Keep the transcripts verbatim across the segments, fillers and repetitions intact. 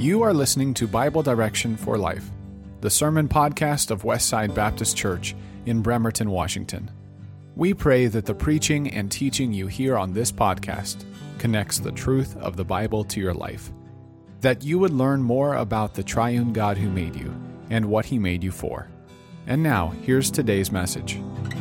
You are listening to Bible Direction for Life, the sermon podcast of Westside Baptist Church in Bremerton, Washington. We pray that the preaching and teaching you hear on this podcast connects the truth of the Bible to your life, that you would learn more about the triune God who made you and what he made you for. And now, here's today's message.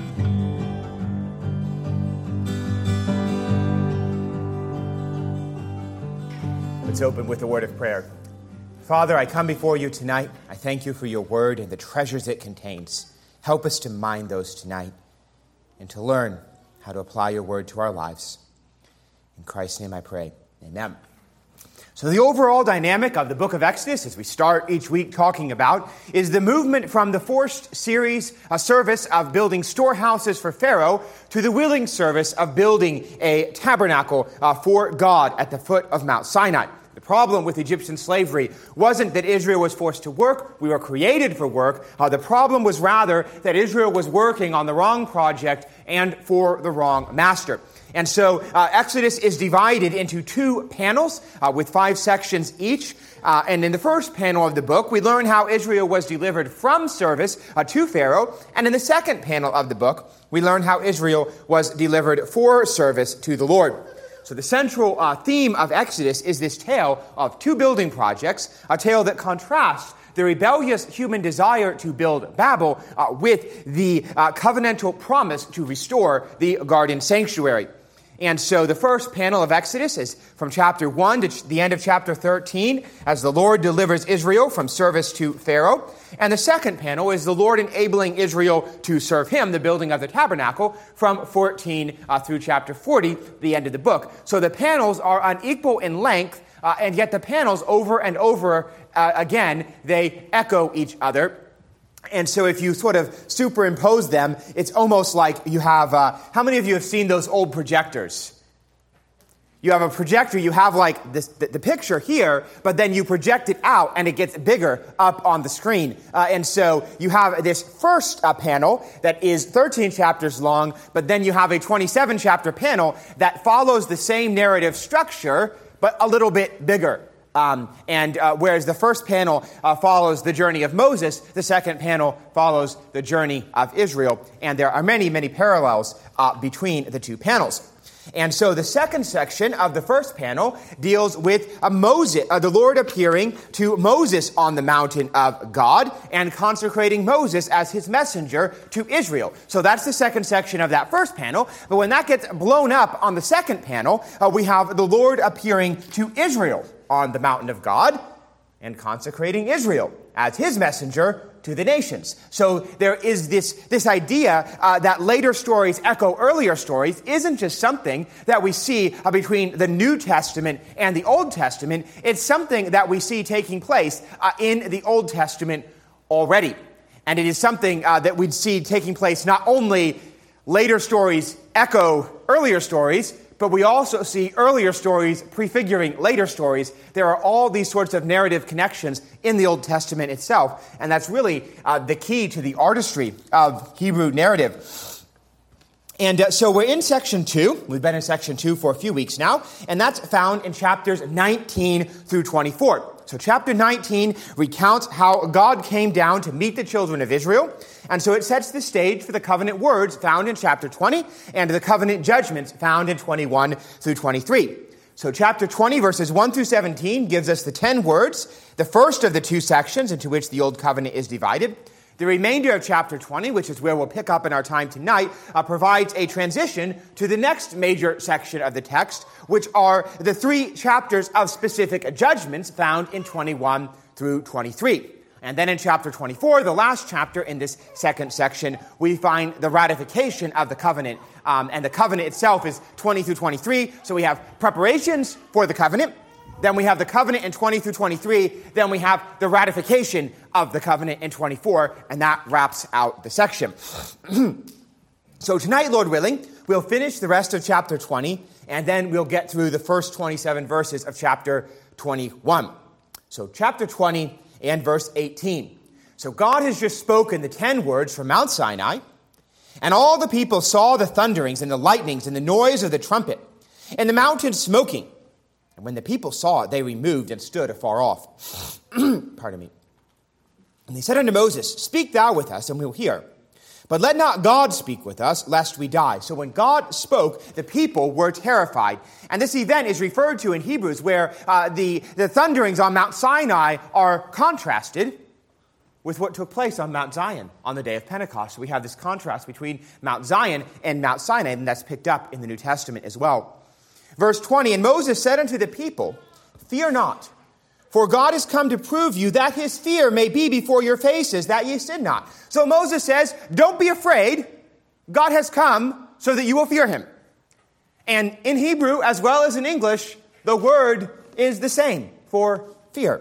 Let's open with a word of prayer. Father, I come before you tonight. I thank you for your word and the treasures it contains. Help us to mind those tonight and to learn how to apply your word to our lives. In Christ's name I pray. Amen. So the overall dynamic of the book of Exodus, as we start each week talking about, is the movement from the forced series, a service of building storehouses for Pharaoh, to the willing service of building a tabernacle uh, for God at the foot of Mount Sinai. The problem with Egyptian slavery wasn't that Israel was forced to work. We were created for work. Uh, the problem was rather that Israel was working on the wrong project and for the wrong master. And so uh, Exodus is divided into two panels uh, with five sections each. Uh, and in the first panel of the book, we learn how Israel was delivered from service uh, to Pharaoh. And in the second panel of the book, we learn how Israel was delivered for service to the Lord. So the central uh, theme of Exodus is this tale of two building projects, a tale that contrasts the rebellious human desire to build Babel uh, with the uh, covenantal promise to restore the garden sanctuary. And so the first panel of Exodus is from chapter one to the end of chapter thirteen, as the Lord delivers Israel from service to Pharaoh. And the second panel is the Lord enabling Israel to serve him, the building of the tabernacle, from fourteen uh, through chapter forty, the end of the book. So the panels are unequal in length, uh, and yet the panels over and over uh, again, they echo each other. And so if you sort of superimpose them, it's almost like you have, uh, how many of you have seen those old projectors? You have a projector, you have like this, the, the picture here, but then you project it out and it gets bigger up on the screen. Uh, and so you have this first uh, panel that is thirteen chapters long, but then you have a twenty-seven chapter panel that follows the same narrative structure, but a little bit bigger. Um, and uh, whereas the first panel uh, follows the journey of Moses, the second panel follows the journey of Israel. And there are many, many parallels uh, between the two panels. And so the second section of the first panel deals with uh, Moses, uh, the Lord appearing to Moses on the mountain of God and consecrating Moses as his messenger to Israel. So that's the second section of that first panel. But when that gets blown up on the second panel, uh, we have the Lord appearing to Israel on the mountain of God and consecrating Israel as his messenger to the nations. So there is this, this idea uh, that later stories echo earlier stories isn't just something that we see uh, between the New Testament and the Old Testament. It's something that we see taking place uh, in the Old Testament already. And it is something uh, that we'd see taking place not only later stories echo earlier stories, but we also see earlier stories prefiguring later stories. There are all these sorts of narrative connections in the Old Testament itself, and that's really uh, the key to the artistry of Hebrew narrative. And uh, so we're in section two. We've been in section two for a few weeks now, and that's found in chapters nineteen through twenty-four. So chapter nineteen recounts how God came down to meet the children of Israel. And so it sets the stage for the covenant words found in chapter twenty and the covenant judgments found in twenty-one through twenty-three. So chapter twenty, verses one through seventeen, gives us the ten words, the first of the two sections into which the Old Covenant is divided. The remainder of chapter twenty, which is where we'll pick up in our time tonight, uh, provides a transition to the next major section of the text, which are the three chapters of specific judgments found in twenty-one through twenty-three. And then in chapter twenty-four, the last chapter in this second section, we find the ratification of the covenant. Um, and the covenant itself is twenty through twenty-three. So we have preparations for the covenant. Then we have the covenant in twenty through twenty-three. Then we have the ratification of the covenant in twenty-four. And that wraps out the section. So tonight, Lord willing, we'll finish the rest of chapter twenty. And then we'll get through the first twenty-seven verses of chapter twenty-one. So chapter twenty and verse eighteen. So God has just spoken the ten words from Mount Sinai. And all the people saw the thunderings and the lightnings and the noise of the trumpet and the mountain smoking. And when the people saw it, they removed and stood afar off. Pardon me. And they said unto Moses, Speak thou with us, and we will hear. But let not God speak with us, lest we die. So when God spoke, the people were terrified. And this event is referred to in Hebrews, where uh, the, the thunderings on Mount Sinai are contrasted with what took place on Mount Zion on the day of Pentecost. So we have this contrast between Mount Zion and Mount Sinai, and that's picked up in the New Testament as well. Verse twenty, And Moses said unto the people, Fear not, for God is come to prove you that his fear may be before your faces, that ye sin not. So Moses says, don't be afraid. God has come so that you will fear him. And in Hebrew, as well as in English, the word is the same for fear.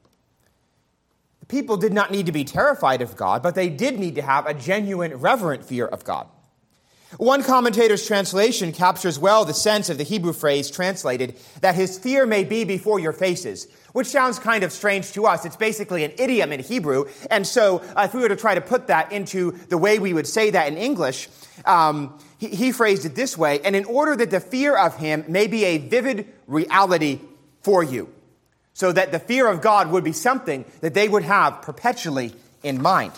The people did not need to be terrified of God, but they did need to have a genuine, reverent fear of God. One commentator's translation captures well the sense of the Hebrew phrase translated, that his fear may be before your faces, which sounds kind of strange to us. It's basically an idiom in Hebrew. And so uh, if we were to try to put that into the way we would say that in English, um, he, he phrased it this way, and in order that the fear of him may be a vivid reality for you, so that the fear of God would be something that they would have perpetually in mind.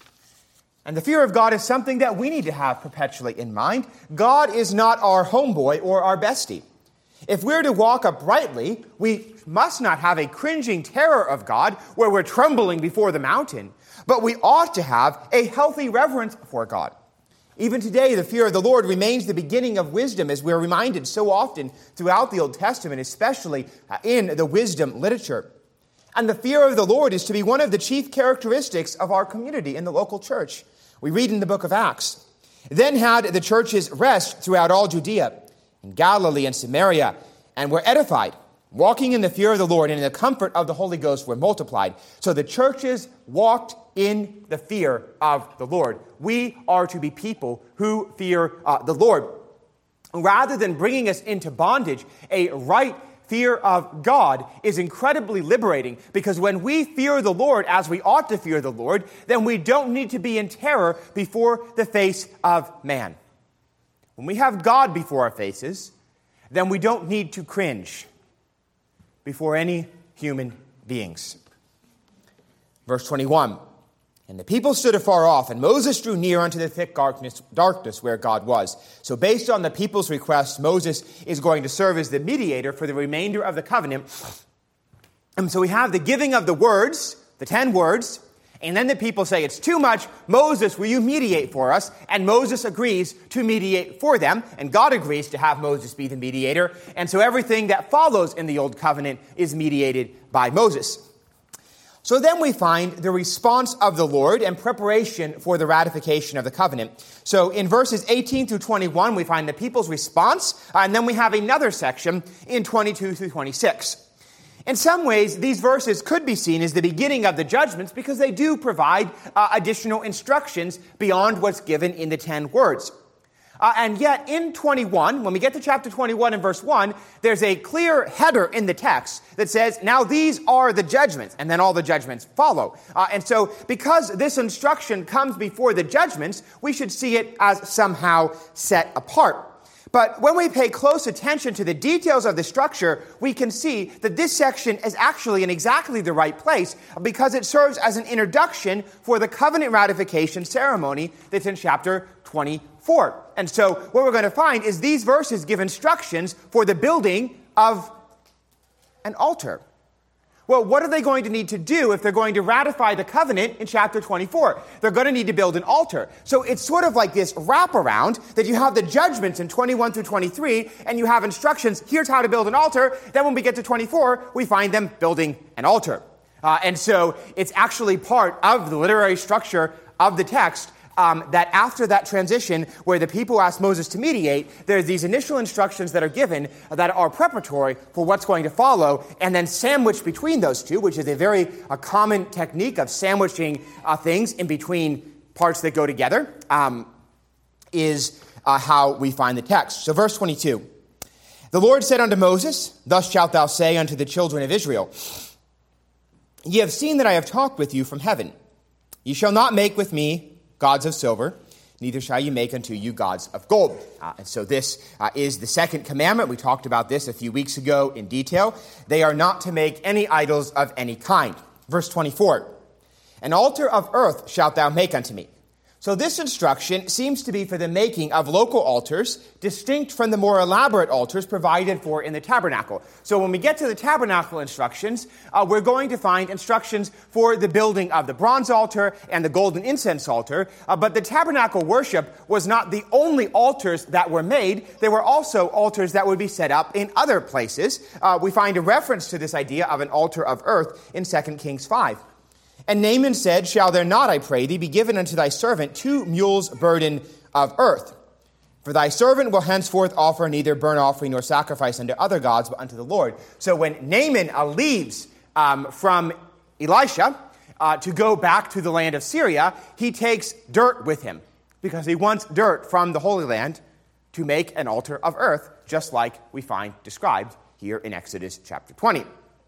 And the fear of God is something that we need to have perpetually in mind. God is not our homeboy or our bestie. If we're to walk uprightly, we must not have a cringing terror of God where we're trembling before the mountain, but we ought to have a healthy reverence for God. Even today, the fear of the Lord remains the beginning of wisdom, as we're reminded so often throughout the Old Testament, especially in the wisdom literature. And the fear of the Lord is to be one of the chief characteristics of our community in the local church. We read in the book of Acts, Then had the churches rest throughout all Judea, and Galilee and Samaria, and were edified, walking in the fear of the Lord, and in the comfort of the Holy Ghost were multiplied. So the churches walked in the fear of the Lord. We are to be people who fear uh, the Lord. Rather than bringing us into bondage, a right fear of God is incredibly liberating, because when we fear the Lord as we ought to fear the Lord, then we don't need to be in terror before the face of man. When we have God before our faces, then we don't need to cringe before any human beings. Verse twenty-one, And the people stood afar off, and Moses drew near unto the thick darkness, darkness where God was. So based on the people's request, Moses is going to serve as the mediator for the remainder of the covenant. And so we have the giving of the words, the ten words, and then the people say, it's too much. Moses, will you mediate for us? And Moses agrees to mediate for them, and God agrees to have Moses be the mediator. And so everything that follows in the Old Covenant is mediated by Moses. So then we find the response of the Lord and preparation for the ratification of the covenant. So in verses eighteen through twenty-one, we find the people's response, uh, and then we have another section in twenty-two through twenty-six. In some ways, these verses could be seen as the beginning of the judgments because they do provide uh, additional instructions beyond what's given in the ten words. Uh, and yet, in twenty-one, when we get to chapter twenty-one and verse one, there's a clear header in the text that says, now these are the judgments, and then all the judgments follow. Uh, and so, because this instruction comes before the judgments, we should see it as somehow set apart. But when we pay close attention to the details of the structure, we can see that this section is actually in exactly the right place because it serves as an introduction for the covenant ratification ceremony that's in chapter twenty-four. And so what we're going to find is these verses give instructions for the building of an altar. Well, what are they going to need to do if they're going to ratify the covenant in chapter twenty-four? They're going to need to build an altar. So it's sort of like this wraparound that you have the judgments in twenty-one through twenty-three, and you have instructions, here's how to build an altar. Then when we get to twenty-four, we find them building an altar. Uh, and so it's actually part of the literary structure of the text Um, that after that transition where the people ask Moses to mediate, there's these initial instructions that are given that are preparatory for what's going to follow, and then sandwiched between those two, which is a very a common technique of sandwiching uh, things in between parts that go together, um, is uh, how we find the text. So verse twenty-two, The Lord said unto Moses, Thus shalt thou say unto the children of Israel, Ye have seen that I have talked with you from heaven. Ye shall not make with me gods of silver, neither shall you make unto you gods of gold. Uh, and so this uh, is the second commandment. We talked about this a few weeks ago in detail. They are not to make any idols of any kind. Verse twenty-four, an altar of earth shalt thou make unto me. So this instruction seems to be for the making of local altars, distinct from the more elaborate altars provided for in the tabernacle. So when we get to the tabernacle instructions, uh, we're going to find instructions for the building of the bronze altar and the golden incense altar. Uh, but the tabernacle worship was not the only altars that were made. There were also altars that would be set up in other places. Uh, we find a reference to this idea of an altar of earth in Second Kings five. And Naaman said, shall there not, I pray thee, be given unto thy servant two mules' burden of earth? For thy servant will henceforth offer neither burnt offering nor sacrifice unto other gods, but unto the Lord. So when Naaman uh, leaves um, from Elisha uh, to go back to the land of Syria, he takes dirt with him, because he wants dirt from the Holy Land to make an altar of earth, just like we find described here in Exodus chapter twenty.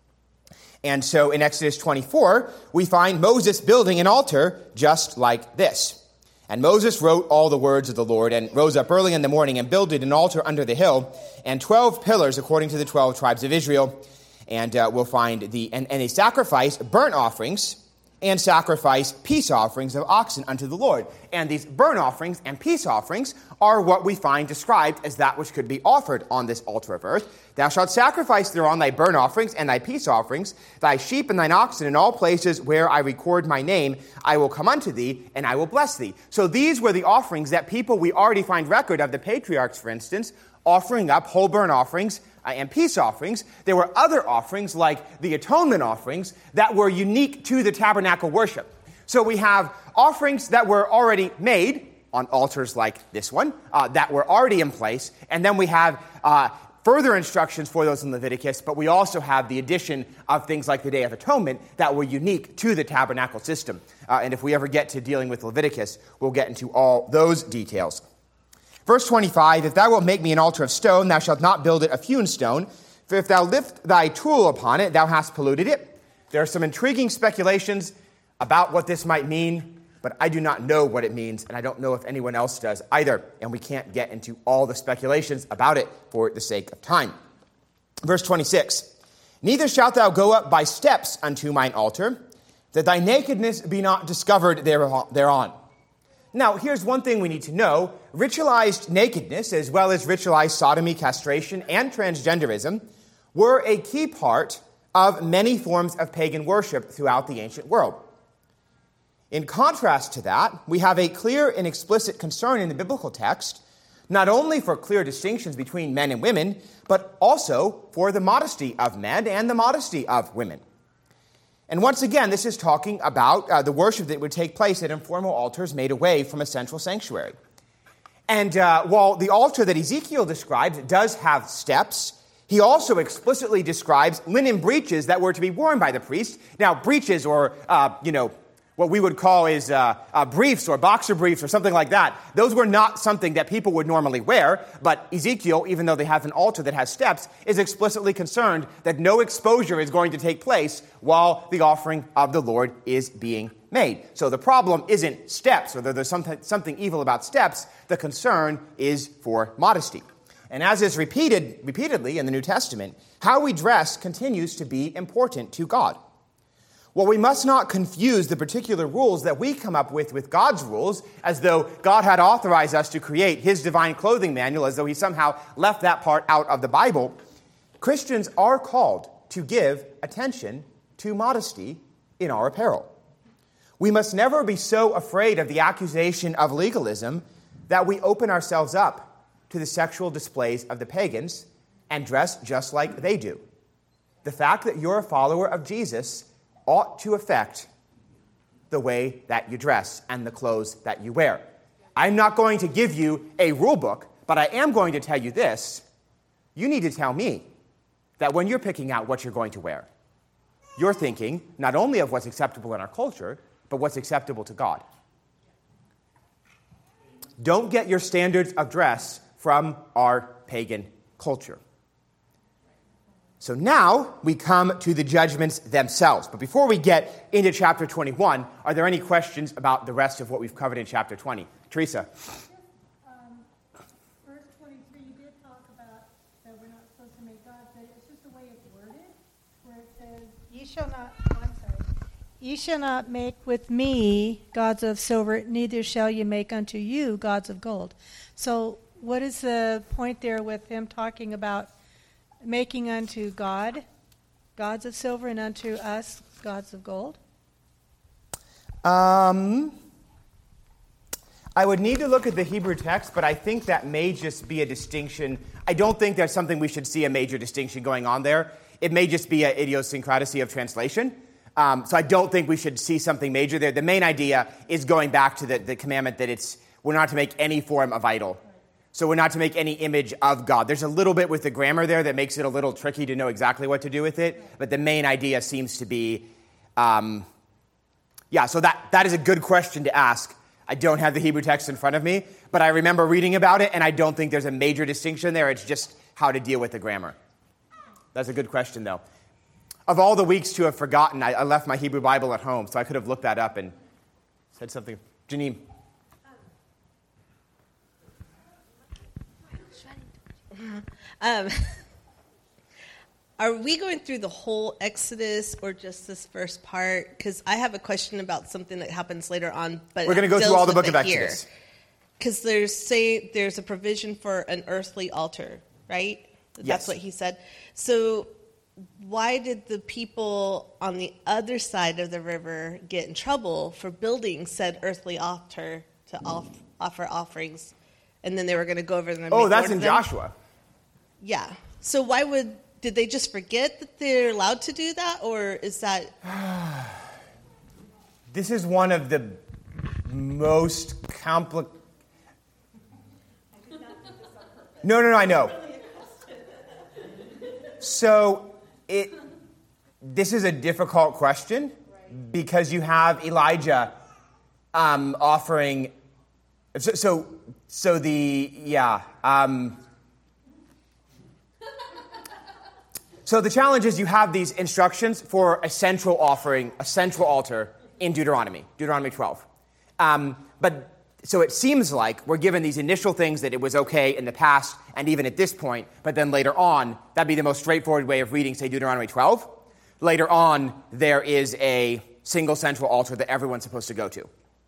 And so in Exodus twenty-four, we find Moses building an altar just like this. And Moses wrote all the words of the Lord and rose up early in the morning and builded an altar under the hill and twelve pillars according to the twelve tribes of Israel. And uh, we'll find the, and, and they sacrificed burnt offerings and sacrifice peace offerings of oxen unto the Lord. And these burnt offerings and peace offerings are what we find described as that which could be offered on this altar of earth. Thou shalt sacrifice thereon thy burnt offerings and thy peace offerings, thy sheep and thine oxen in all places where I record my name, I will come unto thee, and I will bless thee. So these were the offerings that people we already find record of, the patriarchs, for instance, offering up whole burnt offerings uh, and peace offerings. There were other offerings, like the atonement offerings, that were unique to the tabernacle worship. So we have offerings that were already made on altars like this one, uh, that were already in place, and then we have uh, further instructions for those in Leviticus, but we also have the addition of things like the Day of Atonement that were unique to the tabernacle system. Uh, and if we ever get to dealing with Leviticus, we'll get into all those details. Verse twenty-five, if thou wilt make me an altar of stone, thou shalt not build it of hewn stone, for if thou lift thy tool upon it, thou hast polluted it. There are some intriguing speculations about what this might mean, but I do not know what it means, and I don't know if anyone else does either, and we can't get into all the speculations about it for the sake of time. Verse twenty-six, neither shalt thou go up by steps unto mine altar, that thy nakedness be not discovered thereon. Now, here's one thing we need to know. Ritualized nakedness, as well as ritualized sodomy, castration, and transgenderism, were a key part of many forms of pagan worship throughout the ancient world. In contrast to that, we have a clear and explicit concern in the biblical text, not only for clear distinctions between men and women, but also for the modesty of men and the modesty of women. And once again, this is talking about uh, the worship that would take place at informal altars made away from a central sanctuary. And uh, while the altar that Ezekiel describes does have steps, he also explicitly describes linen breeches that were to be worn by the priest. Now, breeches, or, uh, you know, what we would call is uh, uh, briefs or boxer briefs or something like that, those were not something that people would normally wear. But Ezekiel, even though they have an altar that has steps, is explicitly concerned that no exposure is going to take place while the offering of the Lord is being made. So the problem isn't steps, or there's something, something evil about steps. The concern is for modesty. And as is repeated repeatedly in the New Testament, how we dress continues to be important to God. Well, we must not confuse the particular rules that we come up with with God's rules, as though God had authorized us to create his divine clothing manual, as though he somehow left that part out of the Bible. Christians are called to give attention to modesty in our apparel. We must never be so afraid of the accusation of legalism that we open ourselves up to the sexual displays of the pagans and dress just like they do. The fact that you're a follower of Jesus ought to affect the way that you dress and the clothes that you wear. I'm not going to give you a rule book, but I am going to tell you this. You need to tell me that when you're picking out what you're going to wear, you're thinking not only of what's acceptable in our culture, but what's acceptable to God. Don't get your standards of dress from our pagan culture. So now we come to the judgments themselves. But before we get into chapter twenty-one, are there any questions about the rest of what we've covered in chapter twenty? Teresa. Um, verse twenty-three, you did talk about that we're not supposed to make gods, but it's just the way it's worded, where it says, "Ye shall not." Oh, I'm sorry. Ye shall not make with me gods of silver, neither shall ye make unto you gods of gold. So, what is the point there with him talking about making unto God gods of silver and unto us gods of gold? Um. I would need to look at the Hebrew text, but I think that may just be a distinction. I don't think there's something we should see a major distinction going on there. It may just be an idiosyncrasy of translation. Um, so I don't think we should see something major there. The main idea is going back to the, the commandment that it's we're not to make any form of idol. So we're not to make any image of God. There's a little bit with the grammar there that makes it a little tricky to know exactly what to do with it. But the main idea seems to be, um, yeah, so that, that is a good question to ask. I don't have the Hebrew text in front of me, but I remember reading about it, and I don't think there's a major distinction there. It's just how to deal with the grammar. That's a good question, though. Of all the weeks to have forgotten, I, I left my Hebrew Bible at home, so I could have looked that up and said something. Janine. Um, are we going through the whole Exodus or just this first part? Because I have a question about something that happens later on. But we're going to go through all the book of Exodus. Because there's say there's a provision for an earthly altar, right? That's yes. what he said. So why did the people on the other side of the river get in trouble for building said earthly altar to off, offer offerings? And then they were going to go over them. Oh, that's in Joshua. Yeah. So why would, did they just forget that they're allowed to do that? Or is that? This is one of the most complicated. No, no, no, I know. So it, this is a difficult question because you have Elijah um, offering, so, so, so the, yeah, um, So the challenge is you have these instructions for a central offering, a central altar in Deuteronomy, Deuteronomy twelve. Um, but so it seems like we're given these initial things that it was okay in the past and even at this point, but then later on, that'd be the most straightforward way of reading, say, Deuteronomy twelve. Later on, there is a single central altar that everyone's supposed to go to.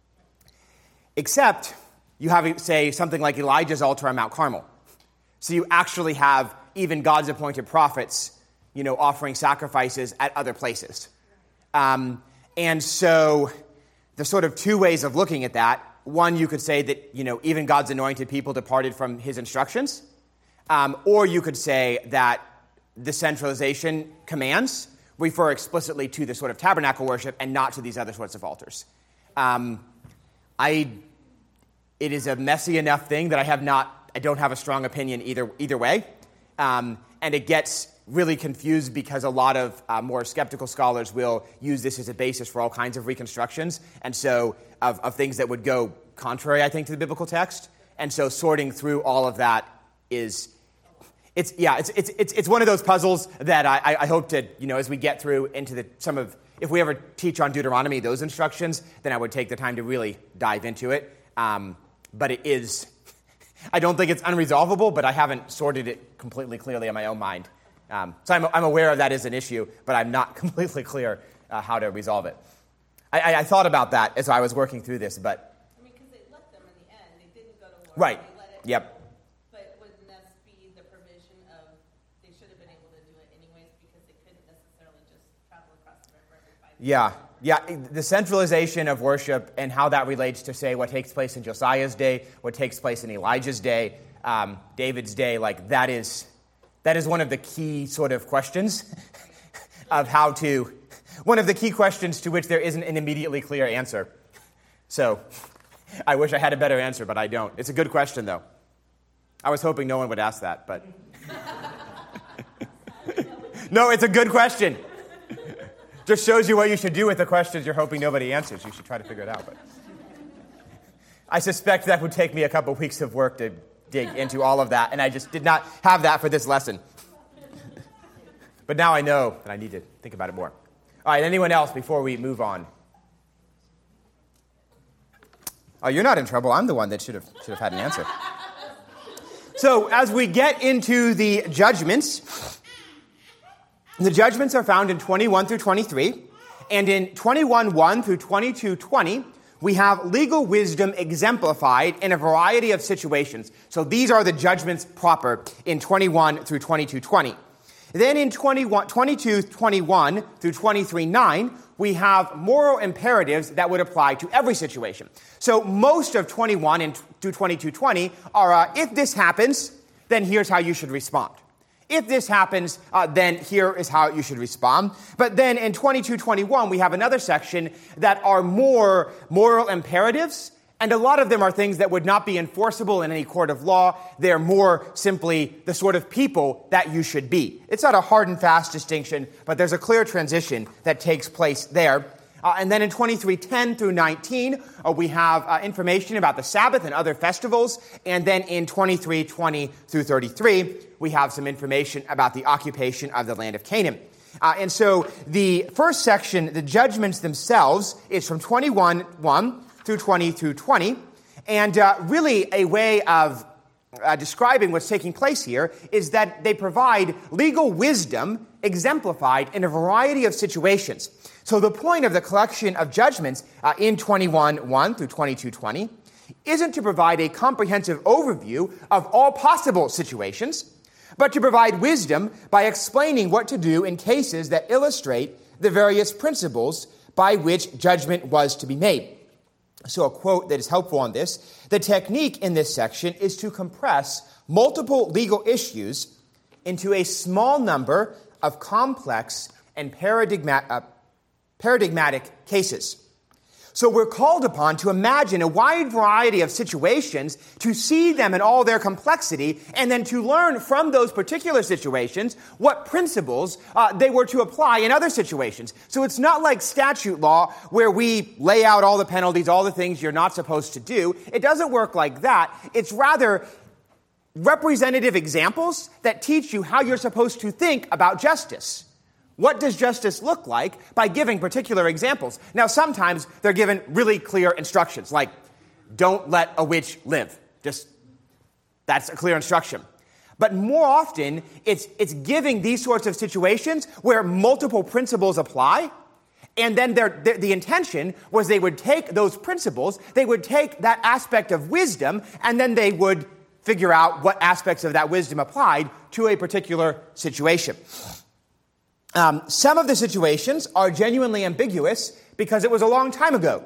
Except you have, say, something like Elijah's altar on Mount Carmel. So you actually have even God's appointed prophets, you know, offering sacrifices at other places. Um, and so there's sort of two ways of looking at that. One, you could say that, you know, even God's anointed people departed from his instructions. Um, or you could say that the centralization commands refer explicitly to the sort of tabernacle worship and not to these other sorts of altars. Um, I, it is a messy enough thing that I have not, I don't have a strong opinion either, either way. Um, and it gets really confused because a lot of uh, more skeptical scholars will use this as a basis for all kinds of reconstructions, and so of, of things that would go contrary, I think, to the biblical text. And so sorting through all of that is, it's yeah, it's it's it's, it's one of those puzzles that I, I hope to, you know, as we get through into the some of, if we ever teach on Deuteronomy, those instructions, then I would take the time to really dive into it. Um, but it is, I don't think it's unresolvable, but I haven't sorted it completely clearly in my own mind. Um, so I'm, I'm aware of that as an issue, but I'm not completely clear uh, how to resolve it. I, I, I thought about that as I was working through this, but... I mean, because they let them in the end. They didn't go to war. Right. They let it, yep. But wouldn't that be the provision of they should have been able to do it anyways because they couldn't necessarily just travel across the river every five minutes? Yeah. Yeah, the centralization of worship and how that relates to, say, what takes place in Josiah's day, what takes place in Elijah's day, um, David's day, like that is... That is one of the key sort of questions of how to, one of the key questions to which there isn't an immediately clear answer. So I wish I had a better answer, but I don't. It's a good question, though. I was hoping no one would ask that, but. No, it's a good question. Just shows you what you should do with the questions you're hoping nobody answers. You should try to figure it out. But I suspect that would take me a couple weeks of work to dig into all of that, and I just did not have that for this lesson. But now I know that I need to think about it more. All right, anyone else before we move on? Oh, you're not in trouble. I'm the one that should have should have had an answer. So as we get into the judgments, the judgments are found in twenty-one through twenty-three, and in twenty-one one through twenty-two twenty, we have legal wisdom exemplified in a variety of situations. So these are the judgments proper in twenty-one through twenty-two twenty. Then in twenty-two twenty-one through twenty-three nine, we have moral imperatives that would apply to every situation. So most of twenty-one and through twenty-two twenty are, uh, if this happens, then here's how you should respond. If this happens, uh, then here is how you should respond. But then in twenty-two twenty-one, we have another section that are more moral imperatives, and a lot of them are things that would not be enforceable in any court of law. They're more simply the sort of people that you should be. It's not a hard and fast distinction, but there's a clear transition that takes place there. Uh, and then in twenty-three ten through nineteen, uh, we have uh, information about the Sabbath and other festivals. And then in twenty-three twenty through thirty-three, we have some information about the occupation of the land of Canaan. Uh, and so the first section, the judgments themselves, is from twenty-one one through twenty through twenty. And uh, really a way of uh, describing what's taking place here is that they provide legal wisdom exemplified in a variety of situations. So the point of the collection of judgments uh, in twenty-one one through twenty-two twenty isn't to provide a comprehensive overview of all possible situations, but to provide wisdom by explaining what to do in cases that illustrate the various principles by which judgment was to be made. So a quote that is helpful on this: the technique in this section is to compress multiple legal issues into a small number of complex and paradigmatic uh, paradigmatic cases. So we're called upon to imagine a wide variety of situations, to see them in all their complexity, and then to learn from those particular situations what principles uh, they were to apply in other situations. So it's not like statute law where we lay out all the penalties, all the things you're not supposed to do. It doesn't work like that. It's rather representative examples that teach you how you're supposed to think about justice. What does justice look like by giving particular examples? Now, sometimes they're given really clear instructions, like, don't let a witch live. Just, that's a clear instruction. But more often, it's, it's giving these sorts of situations where multiple principles apply, and then they're, they're, the intention was they would take those principles, they would take that aspect of wisdom, and then they would figure out what aspects of that wisdom applied to a particular situation. Um, some of the situations are genuinely ambiguous because it was a long time ago.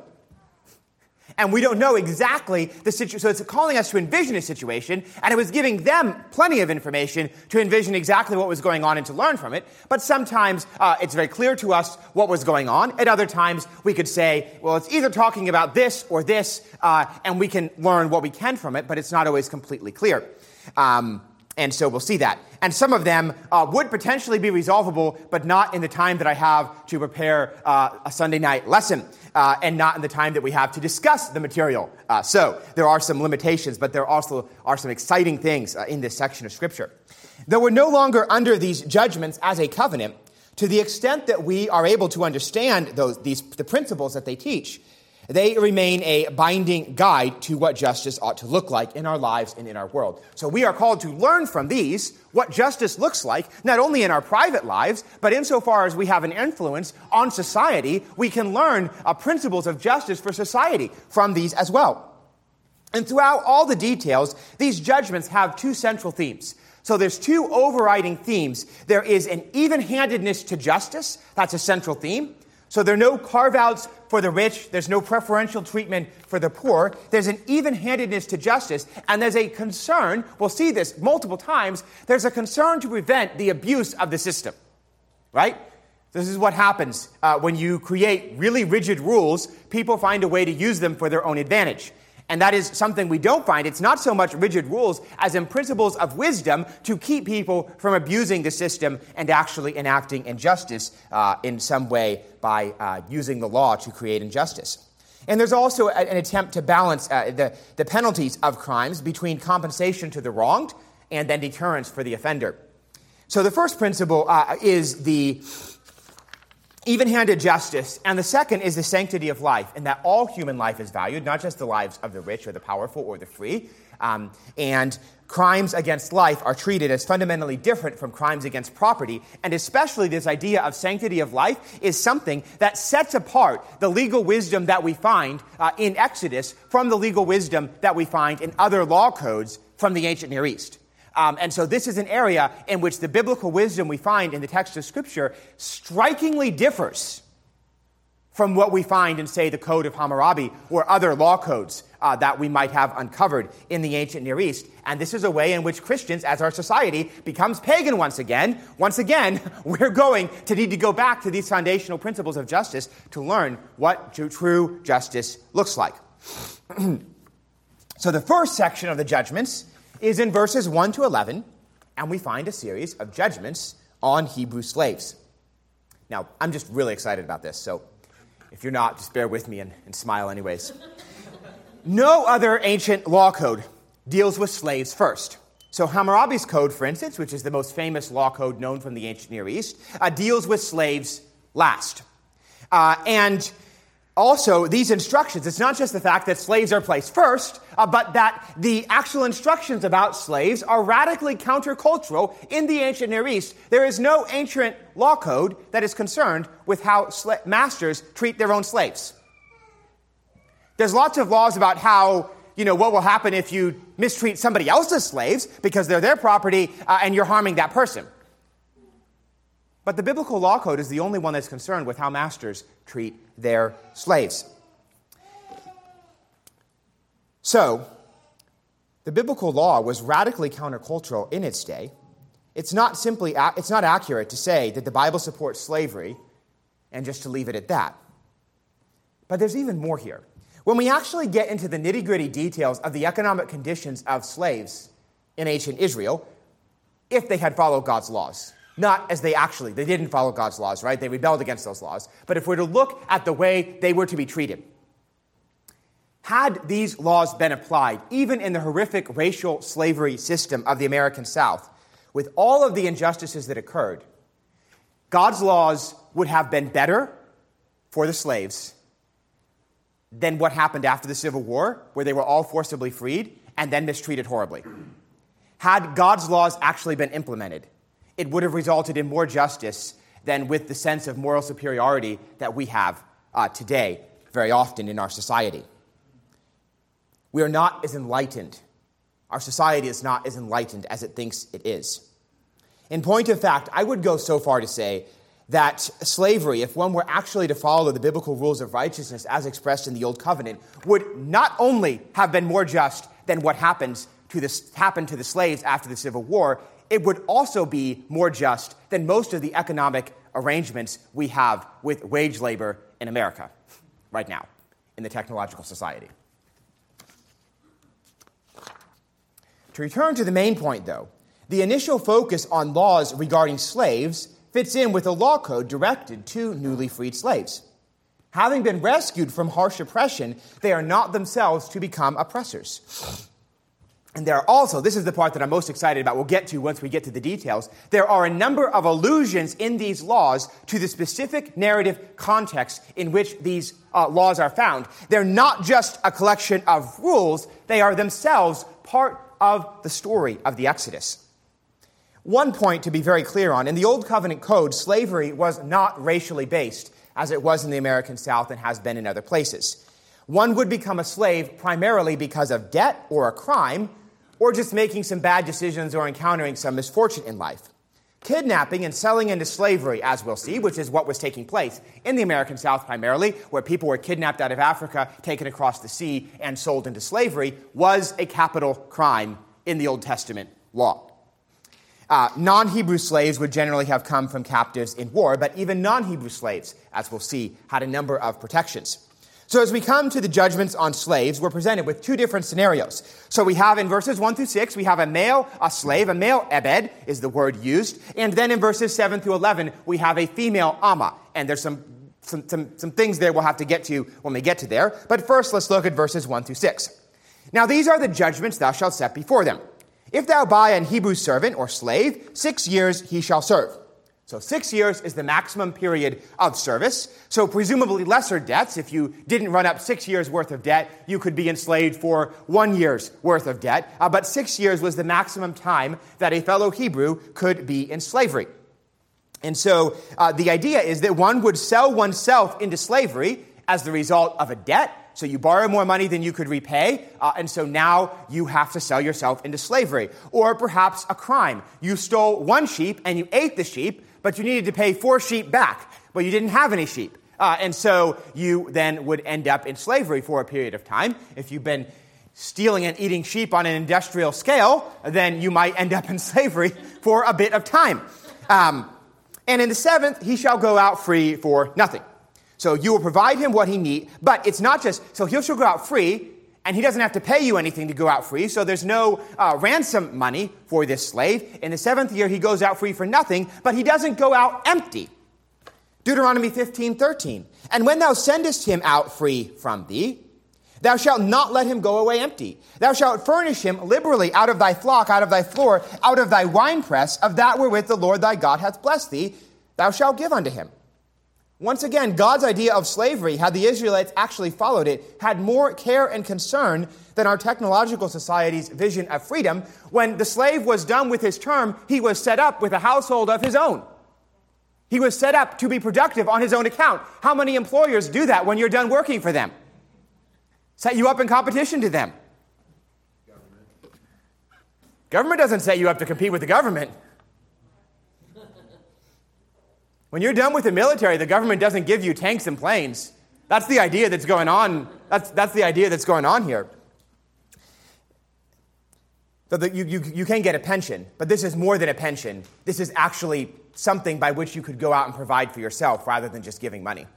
And we don't know exactly the situation. So it's calling us to envision a situation, and it was giving them plenty of information to envision exactly what was going on and to learn from it. But sometimes uh, it's very clear to us what was going on. At other times, we could say, well, it's either talking about this or this, uh, and we can learn what we can from it, but it's not always completely clear. Um, And so we'll see that. And some of them uh, would potentially be resolvable, but not in the time that I have to prepare uh, a Sunday night lesson, uh, and not in the time that we have to discuss the material. Uh, so there are some limitations, but there also are some exciting things uh, in this section of Scripture. Though we're no longer under these judgments as a covenant, to the extent that we are able to understand those these the principles that they teach, they remain a binding guide to what justice ought to look like in our lives and in our world. So we are called to learn from these what justice looks like, not only in our private lives, but insofar as we have an influence on society, we can learn uh, principles of justice for society from these as well. And throughout all the details, these judgments have two central themes. So there's two overriding themes. There is an even-handedness to justice. That's a central theme. So there are no carve-outs for the rich. There's no preferential treatment for the poor. There's an even-handedness to justice, and there's a concern, we'll see this multiple times, there's a concern to prevent the abuse of the system, right? This is what happens uh, when you create really rigid rules. People find a way to use them for their own advantage. And that is something we don't find. It's not so much rigid rules as in principles of wisdom to keep people from abusing the system and actually enacting injustice uh, in some way by uh, using the law to create injustice. And there's also a, an attempt to balance uh, the, the penalties of crimes between compensation to the wronged and then deterrence for the offender. So the first principle uh, is the even-handed justice, and the second is the sanctity of life, in that all human life is valued, not just the lives of the rich or the powerful or the free. Um, and crimes against life are treated as fundamentally different from crimes against property, and especially this idea of sanctity of life is something that sets apart the legal wisdom that we find uh, in Exodus from the legal wisdom that we find in other law codes from the ancient Near East. Um, and so this is an area in which the biblical wisdom we find in the text of Scripture strikingly differs from what we find in, say, the Code of Hammurabi or other law codes uh, that we might have uncovered in the ancient Near East. And this is a way in which Christians, as our society becomes pagan once again, once again, we're going to need to go back to these foundational principles of justice to learn what true justice looks like. So the first section of the judgments is in verses one to eleven, and we find a series of judgments on Hebrew slaves. Now, I'm just really excited about this, so if you're not, just bear with me and, and smile anyways. No other ancient law code deals with slaves first. So Hammurabi's code, for instance, which is the most famous law code known from the ancient Near East, uh, deals with slaves last. Uh, and also, these instructions, it's not just the fact that slaves are placed first, uh, but that the actual instructions about slaves are radically countercultural in the ancient Near East. There is no ancient law code that is concerned with how sla- masters treat their own slaves. There's lots of laws about how, you know, what will happen if you mistreat somebody else's slaves because they're their property uh, and you're harming that person. But the biblical law code is the only one that's concerned with how masters treat their slaves. So, the biblical law was radically countercultural in its day. It's not simply, it's not accurate to say that the Bible supports slavery and just to leave it at that. But there's even more here. When we actually get into the nitty-gritty details of the economic conditions of slaves in ancient Israel, if they had followed God's laws, not as they actually, they didn't follow God's laws, right? They rebelled against those laws. But if we're to look at the way they were to be treated, had these laws been applied, even in the horrific racial slavery system of the American South, with all of the injustices that occurred, God's laws would have been better for the slaves than what happened after the Civil War, where they were all forcibly freed and then mistreated horribly. Had God's laws actually been implemented, it would have resulted in more justice than with the sense of moral superiority that we have uh, today very often in our society. We are not as enlightened. Our society is not as enlightened as it thinks it is. In point of fact, I would go so far to say that slavery, if one were actually to follow the biblical rules of righteousness as expressed in the Old Covenant, would not only have been more just than what happens to the, happened to the slaves after the Civil War, it would also be more just than most of the economic arrangements we have with wage labor in America right now in the technological society. To return to the main point, though, the initial focus on laws regarding slaves fits in with a law code directed to newly freed slaves. Having been rescued from harsh oppression, they are not themselves to become oppressors. And there are also, this is the part that I'm most excited about, we'll get to once we get to the details, there are a number of allusions in these laws to the specific narrative context in which these uh, laws are found. They're not just a collection of rules, they are themselves part of the story of the Exodus. One point to be very clear on, in the Old Covenant Code, slavery was not racially based, as it was in the American South and has been in other places. One would become a slave primarily because of debt or a crime, or just making some bad decisions or encountering some misfortune in life. Kidnapping and selling into slavery, as we'll see, which is what was taking place in the American South primarily, where people were kidnapped out of Africa, taken across the sea, and sold into slavery, was a capital crime in the Old Testament law. Uh, non-Hebrew slaves would generally have come from captives in war, but even non-Hebrew slaves, as we'll see, had a number of protections. So as we come to the judgments on slaves, we're presented with two different scenarios. So we have in verses one through six, we have a male, a slave, a male ebed is the word used. And then in verses seven through eleven, we have a female amma. And there's some, some, some, some things there we'll have to get to when we get to there. But first, let's look at verses one through six. Now these are the judgments thou shalt set before them. If thou buy an Hebrew servant or slave, six years he shall serve. So six years is the maximum period of service. So presumably lesser debts. If you didn't run up six years' worth of debt, you could be enslaved for one year's worth of debt. Uh, but six years was the maximum time that a fellow Hebrew could be in slavery. And so uh, the idea is that one would sell oneself into slavery as the result of a debt. So you borrow more money than you could repay, uh, and so now you have to sell yourself into slavery. Or perhaps a crime. You stole one sheep and you ate the sheep, but you needed to pay four sheep back. But you didn't have any sheep. Uh, and so you then would end up in slavery for a period of time. If you've been stealing and eating sheep on an industrial scale, then you might end up in slavery for a bit of time. Um, and in the seventh, he shall go out free for nothing. So you will provide him what he needs, but it's not just, so he shall go out free, and he doesn't have to pay you anything to go out free, so there's no uh, ransom money for this slave. In the seventh year, he goes out free for nothing, but he doesn't go out empty. Deuteronomy fifteen thirteen, and when thou sendest him out free from thee, thou shalt not let him go away empty. Thou shalt furnish him liberally out of thy flock, out of thy floor, out of thy winepress, of that wherewith the Lord thy God hath blessed thee, thou shalt give unto him. Once again, God's idea of slavery, had the Israelites actually followed it, had more care and concern than our technological society's vision of freedom. When the slave was done with his term, he was set up with a household of his own. He was set up to be productive on his own account. How many employers do that when you're done working for them? Set you up in competition to them. Government, government doesn't set you up to compete with the government. When you're done with the military, the government doesn't give you tanks and planes. That's the idea that's going on. That's, that's the idea that's going on here. So that you, you, you can get a pension, but this is more than a pension. This is actually something by which you could go out and provide for yourself rather than just giving money.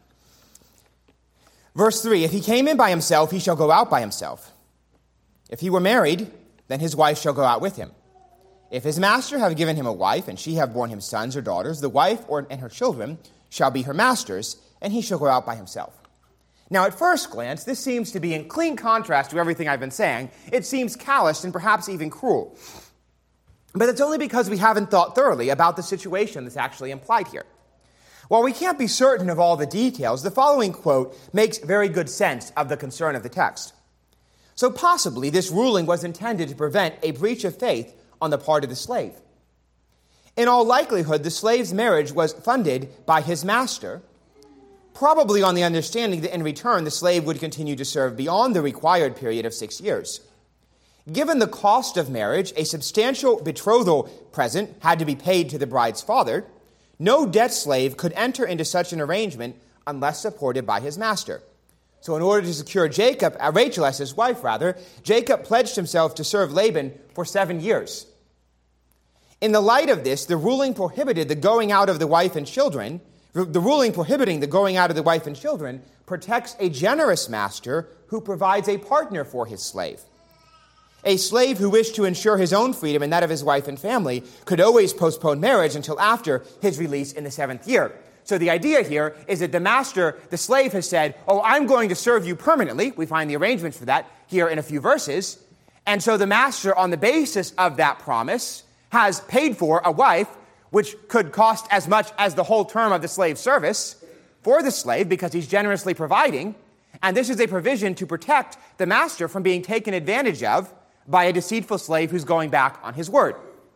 Verse three, if he came in by himself, he shall go out by himself. If he were married, then his wife shall go out with him. If his master have given him a wife, and she have borne him sons or daughters, the wife or, and her children shall be her master's, and he shall go out by himself. Now, at first glance, this seems to be in clean contrast to everything I've been saying. It seems callous and perhaps even cruel. But it's only because we haven't thought thoroughly about the situation that's actually implied here. While we can't be certain of all the details, the following quote makes very good sense of the concern of the text. So possibly this ruling was intended to prevent a breach of faith on the part of the slave. In all likelihood, the slave's marriage was funded by his master, probably on the understanding that in return the slave would continue to serve beyond the required period of six years. Given the cost of marriage, a substantial betrothal present had to be paid to the bride's father. No debt slave could enter into such an arrangement unless supported by his master. So in order to secure Jacob, uh, Rachel as his wife rather, Jacob pledged himself to serve Laban for seven years. In the light of this, the ruling prohibited the going out of the wife and children. The ruling prohibiting the going out of the wife and children protects a generous master who provides a partner for his slave. A slave who wished to ensure his own freedom and that of his wife and family could always postpone marriage until after his release in the seventh year. So the idea here is that the master, the slave, has said, oh, I'm going to serve you permanently. We find the arrangements for that here in a few verses. And so the master, on the basis of that promise, has paid for a wife, which could cost as much as the whole term of the slave's service for the slave because he's generously providing. And this is a provision to protect the master from being taken advantage of by a deceitful slave who's going back on his word.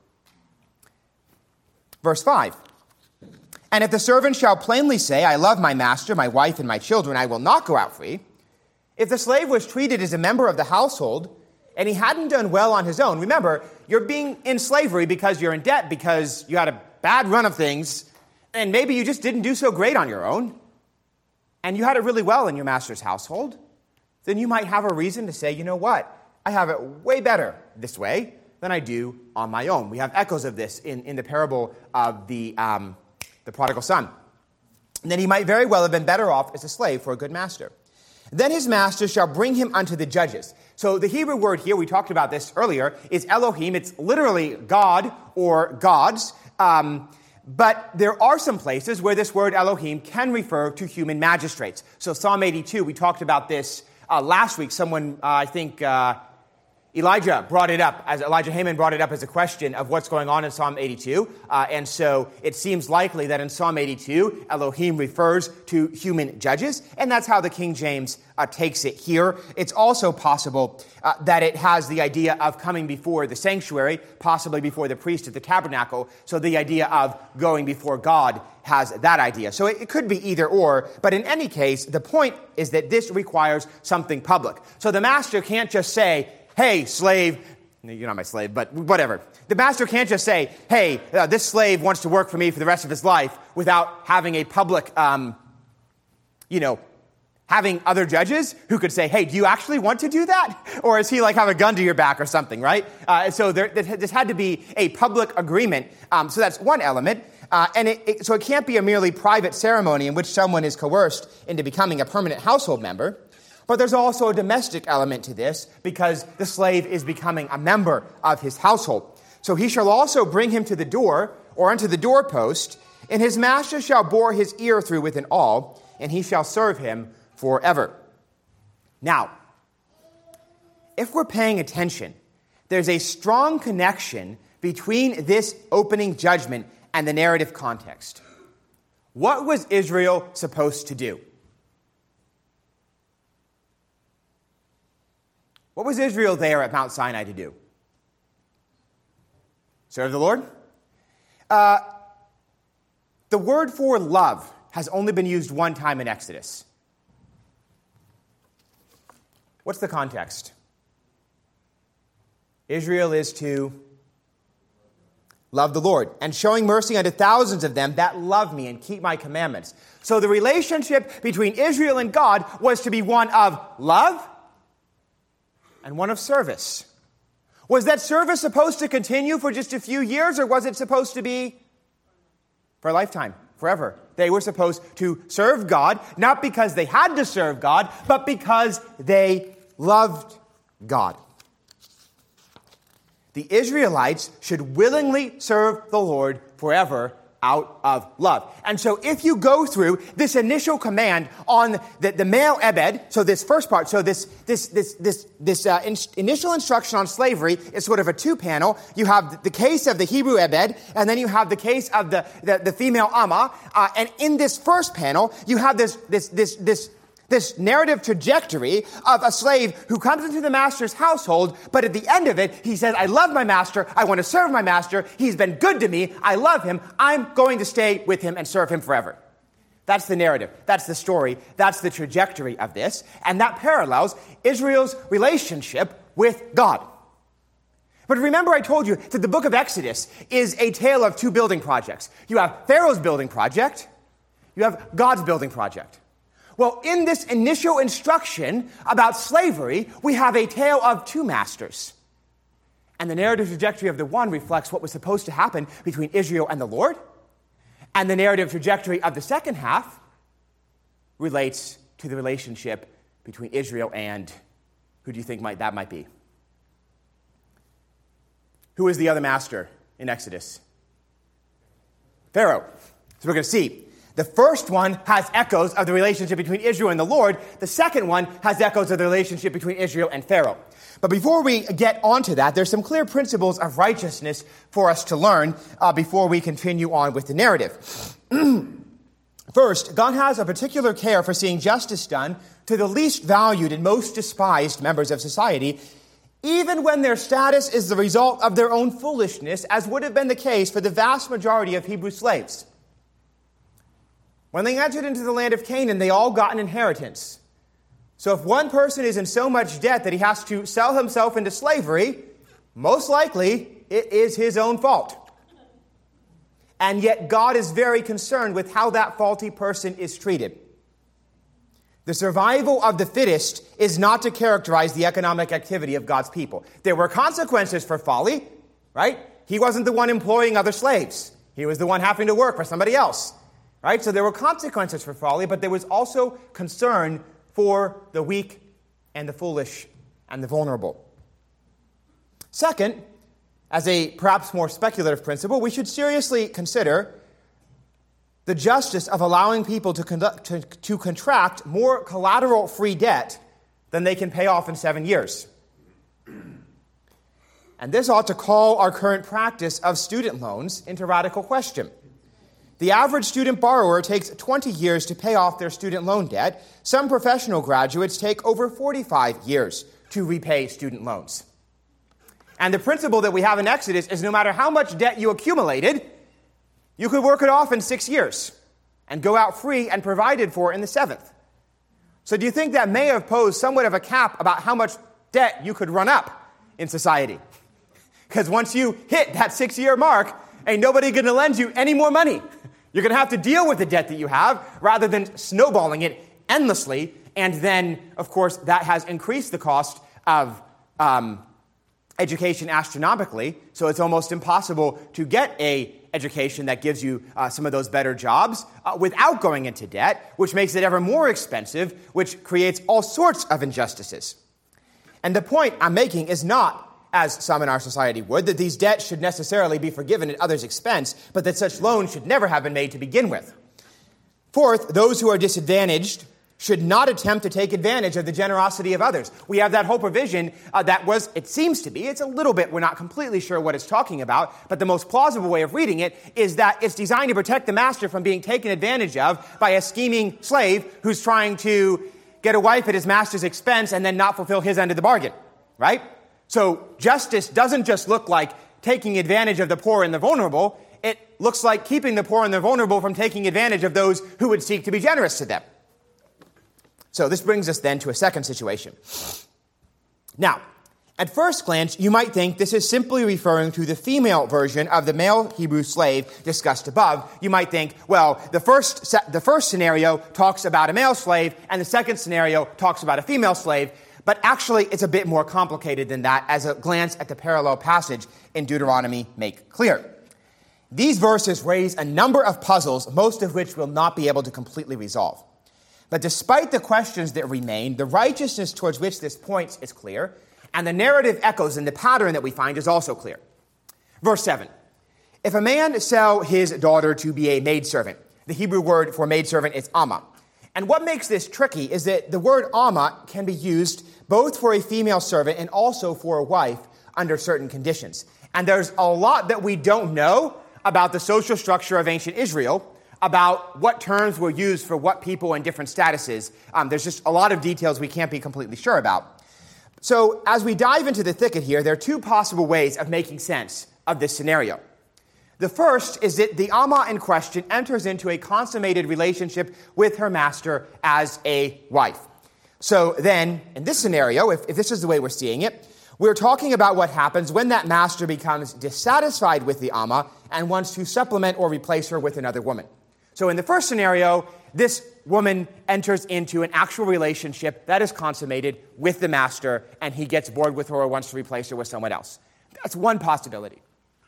Verse five. And if the servant shall plainly say, I love my master, my wife, and my children, I will not go out free. If the slave was treated as a member of the household, and he hadn't done well on his own, remember, you're being in slavery because you're in debt, because you had a bad run of things, and maybe you just didn't do so great on your own, and you had it really well in your master's household, then you might have a reason to say, you know what, I have it way better this way than I do on my own. We have echoes of this in, in the parable of the, um, the prodigal son. And then he might very well have been better off as a slave for a good master. Then his master shall bring him unto the judges. So the Hebrew word here, we talked about this earlier, is Elohim. It's literally God or gods. Um, but there are some places where this word Elohim can refer to human magistrates. So Psalm eighty-two, we talked about this uh, last week. Someone, uh, I think, uh, Elijah brought it up, as Elijah Haman brought it up as a question of what's going on in Psalm eighty-two. Uh, and so it seems likely that in Psalm eighty-two, Elohim refers to human judges. And that's how the King James uh, takes it here. It's also possible uh, that it has the idea of coming before the sanctuary, possibly before the priest at the tabernacle. So the idea of going before God has that idea. So it, it could be either or. But in any case, the point is that this requires something public. So the master can't just say, hey, slave, you're not my slave, but whatever. The master can't just say, hey, uh, this slave wants to work for me for the rest of his life without having a public, um, you know, having other judges who could say, hey, do you actually want to do that? Or is he like have a gun to your back or something, right? Uh, so there, this had to be a public agreement. Um, so that's one element. Uh, and it, it, so it can't be a merely private ceremony in which someone is coerced into becoming a permanent household member. But there's also a domestic element to this because the slave is becoming a member of his household. So he shall also bring him to the door or unto the doorpost, and his master shall bore his ear through with an awl, and he shall serve him forever. Now, if we're paying attention, there's a strong connection between this opening judgment and the narrative context. What was Israel supposed to do? What was Israel there at Mount Sinai to do? Serve the Lord? Uh, the word for love has only been used one time in Exodus. What's the context? Israel is to love the Lord and showing mercy unto thousands of them that love me and keep my commandments. So the relationship between Israel and God was to be one of love and one of service. Was that service supposed to continue for just a few years, or was it supposed to be for a lifetime, forever? They were supposed to serve God, not because they had to serve God, but because they loved God. The Israelites should willingly serve the Lord forever out of love. And so if you go through this initial command on the, the male Ebed, so this first part, so this this this this this uh, in, initial instruction on slavery is sort of a two-panel. You have the case of the Hebrew Ebed, and then you have the case of the the, the female Amma. Uh, and in this first panel, you have this this this this This narrative trajectory of a slave who comes into the master's household, but at the end of it, he says, I love my master, I want to serve my master, he's been good to me, I love him, I'm going to stay with him and serve him forever. That's the narrative, that's the story, that's the trajectory of this, and that parallels Israel's relationship with God. But remember I told you that the book of Exodus is a tale of two building projects. You have Pharaoh's building project, you have God's building project. Well, in this initial instruction about slavery, we have a tale of two masters. And the narrative trajectory of the one reflects what was supposed to happen between Israel and the Lord. And the narrative trajectory of the second half relates to the relationship between Israel and, who do you think might that might be? Who is the other master in Exodus? Pharaoh. So we're going to see. The first one has echoes of the relationship between Israel and the Lord. The second one has echoes of the relationship between Israel and Pharaoh. But before we get onto that, there's some clear principles of righteousness for us to learn uh, before we continue on with the narrative. First, God has a particular care for seeing justice done to the least valued and most despised members of society, even when their status is the result of their own foolishness, as would have been the case for the vast majority of Hebrew slaves. When they entered into the land of Canaan, they all got an inheritance. So if one person is in so much debt that he has to sell himself into slavery, most likely it is his own fault. And yet God is very concerned with how that faulty person is treated. The survival of the fittest is not to characterize the economic activity of God's people. There were consequences for folly, right? He wasn't the one employing other slaves. He was the one having to work for somebody else. Right? So there were consequences for folly, but there was also concern for the weak and the foolish and the vulnerable. Second, as a perhaps more speculative principle, we should seriously consider the justice of allowing people to, conduct, to, to contract more collateral-free debt than they can pay off in seven years. And this ought to call our current practice of student loans into radical question. The average student borrower takes twenty years to pay off their student loan debt. Some professional graduates take over forty-five years to repay student loans. And the principle that we have in Exodus is no matter how much debt you accumulated, you could work it off in six years and go out free and provided for in the seventh. So do you think that may have posed somewhat of a cap about how much debt you could run up in society? Because once you hit that six-year mark, ain't nobody going to lend you any more money. You're going to have to deal with the debt that you have rather than snowballing it endlessly. And then, of course, that has increased the cost of um, education astronomically. So it's almost impossible to get a education that gives you uh, some of those better jobs uh, without going into debt, which makes it ever more expensive, which creates all sorts of injustices. And the point I'm making is not, as some in our society would, that these debts should necessarily be forgiven at others' expense, but that such loans should never have been made to begin with. Fourth, those who are disadvantaged should not attempt to take advantage of the generosity of others. We have that whole provision uh, that was, it seems to be, it's a little bit, we're not completely sure what it's talking about, but the most plausible way of reading it is that it's designed to protect the master from being taken advantage of by a scheming slave who's trying to get a wife at his master's expense and then not fulfill his end of the bargain, right? So justice doesn't just look like taking advantage of the poor and the vulnerable. It looks like keeping the poor and the vulnerable from taking advantage of those who would seek to be generous to them. So this brings us then to a second situation. Now, at first glance, you might think this is simply referring to the female version of the male Hebrew slave discussed above. You might think, well, the first se- the first scenario talks about a male slave, and the second scenario talks about a female slave. But actually, it's a bit more complicated than that, as a glance at the parallel passage in Deuteronomy make clear. These verses raise a number of puzzles, most of which we'll not be able to completely resolve. But despite the questions that remain, the righteousness towards which this points is clear, and the narrative echoes and the pattern that we find is also clear. Verse seven. If a man sell his daughter to be a maidservant, the Hebrew word for maidservant is amma. And what makes this tricky is that the word amma can be used both for a female servant and also for a wife under certain conditions. And there's a lot that we don't know about the social structure of ancient Israel, about what terms were used for what people in different statuses. Um, there's just a lot of details we can't be completely sure about. So as we dive into the thicket here, there are two possible ways of making sense of this scenario. The first is that the amma in question enters into a consummated relationship with her master as a wife. So then, in this scenario, if, if this is the way we're seeing it, we're talking about what happens when that master becomes dissatisfied with the amma and wants to supplement or replace her with another woman. So in the first scenario, this woman enters into an actual relationship that is consummated with the master, and he gets bored with her or wants to replace her with someone else. That's one possibility.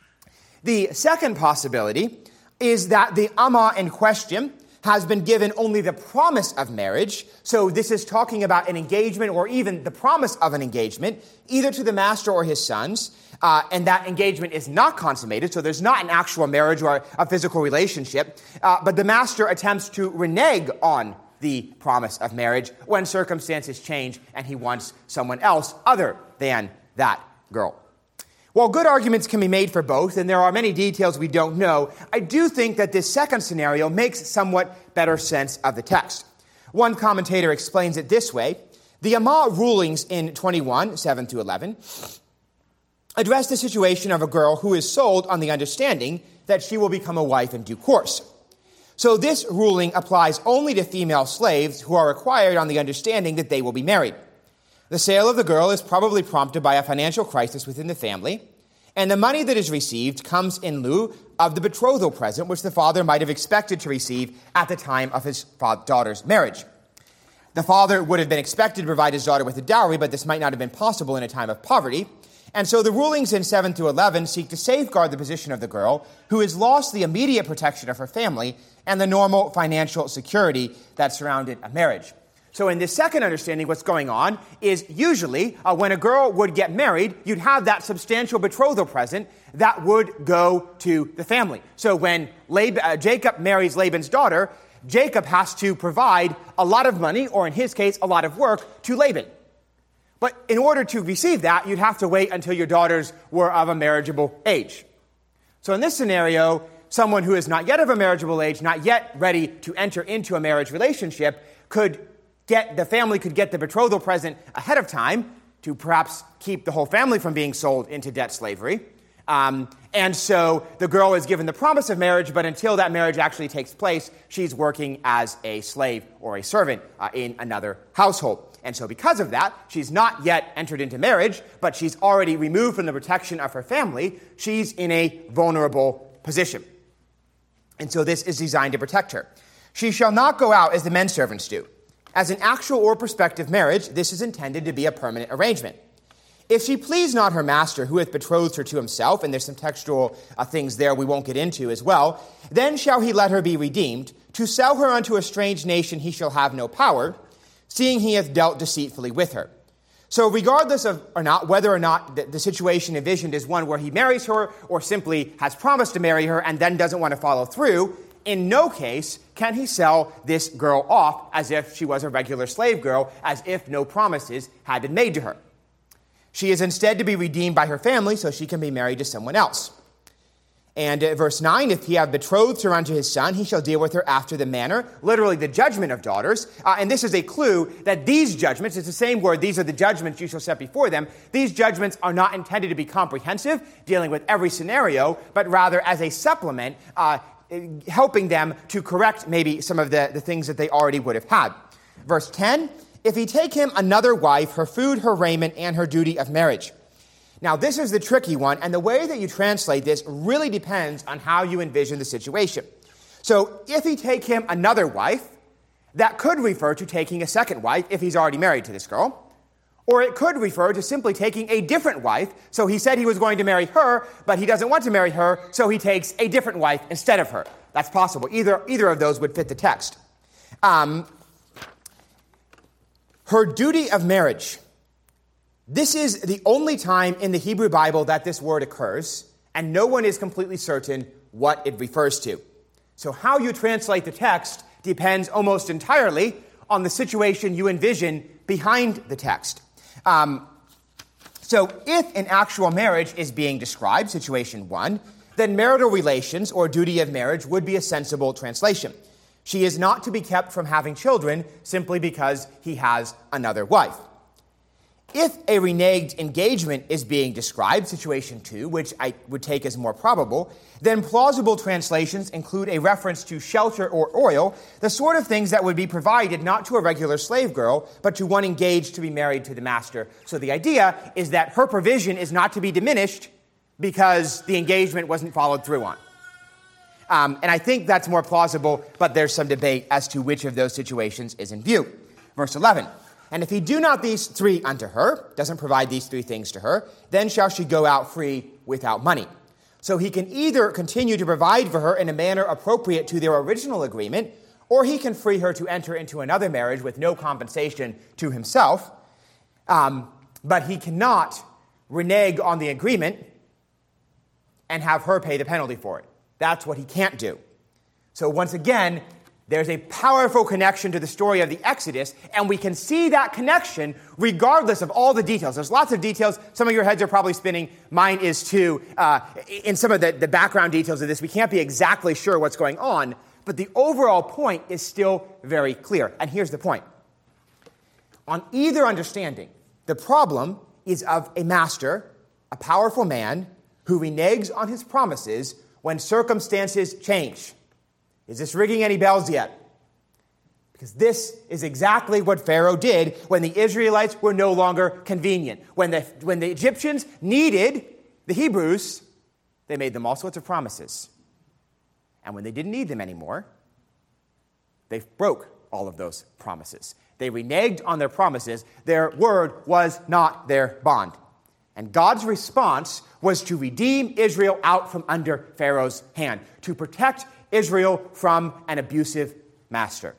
The second possibility is that the amma in question has been given only the promise of marriage. So this is talking about an engagement or even the promise of an engagement, either to the master or his sons, uh, and that engagement is not consummated, so there's not an actual marriage or a physical relationship, uh, but the master attempts to renege on the promise of marriage when circumstances change and he wants someone else other than that girl. While good arguments can be made for both, and there are many details we don't know, I do think that this second scenario makes somewhat better sense of the text. One commentator explains it this way. The Amma rulings in twenty-one, seven to eleven, address the situation of a girl who is sold on the understanding that she will become a wife in due course. So this ruling applies only to female slaves who are acquired on the understanding that they will be married. The sale of the girl is probably prompted by a financial crisis within the family, and the money that is received comes in lieu of the betrothal present, which the father might have expected to receive at the time of his daughter's marriage. The father would have been expected to provide his daughter with a dowry, but this might not have been possible in a time of poverty. And so the rulings in seven through eleven seek to safeguard the position of the girl, who has lost the immediate protection of her family and the normal financial security that surrounded a marriage. So in this second understanding, what's going on is usually uh, when a girl would get married, you'd have that substantial betrothal present that would go to the family. So when Lab- uh, Jacob marries Laban's daughter, Jacob has to provide a lot of money, or in his case, a lot of work, to Laban. But in order to receive that, you'd have to wait until your daughters were of a marriageable age. So in this scenario, someone who is not yet of a marriageable age, not yet ready to enter into a marriage relationship, could get, the family could get the betrothal present ahead of time to perhaps keep the whole family from being sold into debt slavery. Um, and so the girl is given the promise of marriage, but until that marriage actually takes place, she's working as a slave or a servant uh, in another household. And so because of that, she's not yet entered into marriage, but she's already removed from the protection of her family. She's in a vulnerable position. And so this is designed to protect her. She shall not go out as the men servants do. As an actual or prospective marriage, this is intended to be a permanent arrangement. If she please not her master, who hath betrothed her to himself, and there's some textual uh, things there we won't get into as well, then shall he let her be redeemed. To sell her unto a strange nation he shall have no power, seeing he hath dealt deceitfully with her. So regardless of or not whether or not the, the situation envisioned is one where he marries her or simply has promised to marry her and then doesn't want to follow through, in no case can he sell this girl off as if she was a regular slave girl, as if no promises had been made to her. She is instead to be redeemed by her family so she can be married to someone else. And uh, verse nine, if he have betrothed her unto his son, he shall deal with her after the manner, literally the judgment of daughters. Uh, and this is a clue that these judgments, it's the same word, these are the judgments you shall set before them. These judgments are not intended to be comprehensive, dealing with every scenario, but rather as a supplement, uh, helping them to correct maybe some of the, the things that they already would have had. Verse ten, if he take him another wife, her food, her raiment, and her duty of marriage. Now, this is the tricky one, and the way that you translate this really depends on how you envision the situation. So, if he take him another wife, that could refer to taking a second wife if he's already married to this girl. Or it could refer to simply taking a different wife. So he said he was going to marry her, but he doesn't want to marry her, so he takes a different wife instead of her. That's possible. Either, either of those would fit the text. Um, her duty of marriage. This is the only time in the Hebrew Bible that this word occurs, and no one is completely certain what it refers to. So how you translate the text depends almost entirely on the situation you envision behind the text. Um, so if an actual marriage is being described, situation one, then marital relations or duty of marriage would be a sensible translation. She is not to be kept from having children simply because he has another wife. If a reneged engagement is being described, situation two, which I would take as more probable, then plausible translations include a reference to shelter or oil, the sort of things that would be provided not to a regular slave girl, but to one engaged to be married to the master. So the idea is that her provision is not to be diminished because the engagement wasn't followed through on. Um, and I think that's more plausible, but there's some debate as to which of those situations is in view. Verse eleven. And if he do not these three unto her, doesn't provide these three things to her, then shall she go out free without money. So he can either continue to provide for her in a manner appropriate to their original agreement, or he can free her to enter into another marriage with no compensation to himself. Um, but he cannot renege on the agreement and have her pay the penalty for it. That's what he can't do. So once again, there's a powerful connection to the story of the Exodus, and we can see that connection regardless of all the details. There's lots of details. Some of your heads are probably spinning. Mine is too. Uh, in some of the, the background details of this, we can't be exactly sure what's going on, but the overall point is still very clear. And here's the point. On either understanding, the problem is of a master, a powerful man, who reneges on his promises when circumstances change. Is this ringing any bells yet? Because this is exactly what Pharaoh did when the Israelites were no longer convenient. When the, when the Egyptians needed the Hebrews, they made them all sorts of promises. And when they didn't need them anymore, they broke all of those promises. They reneged on their promises. Their word was not their bond. And God's response was to redeem Israel out from under Pharaoh's hand, to protect Israel from an abusive master.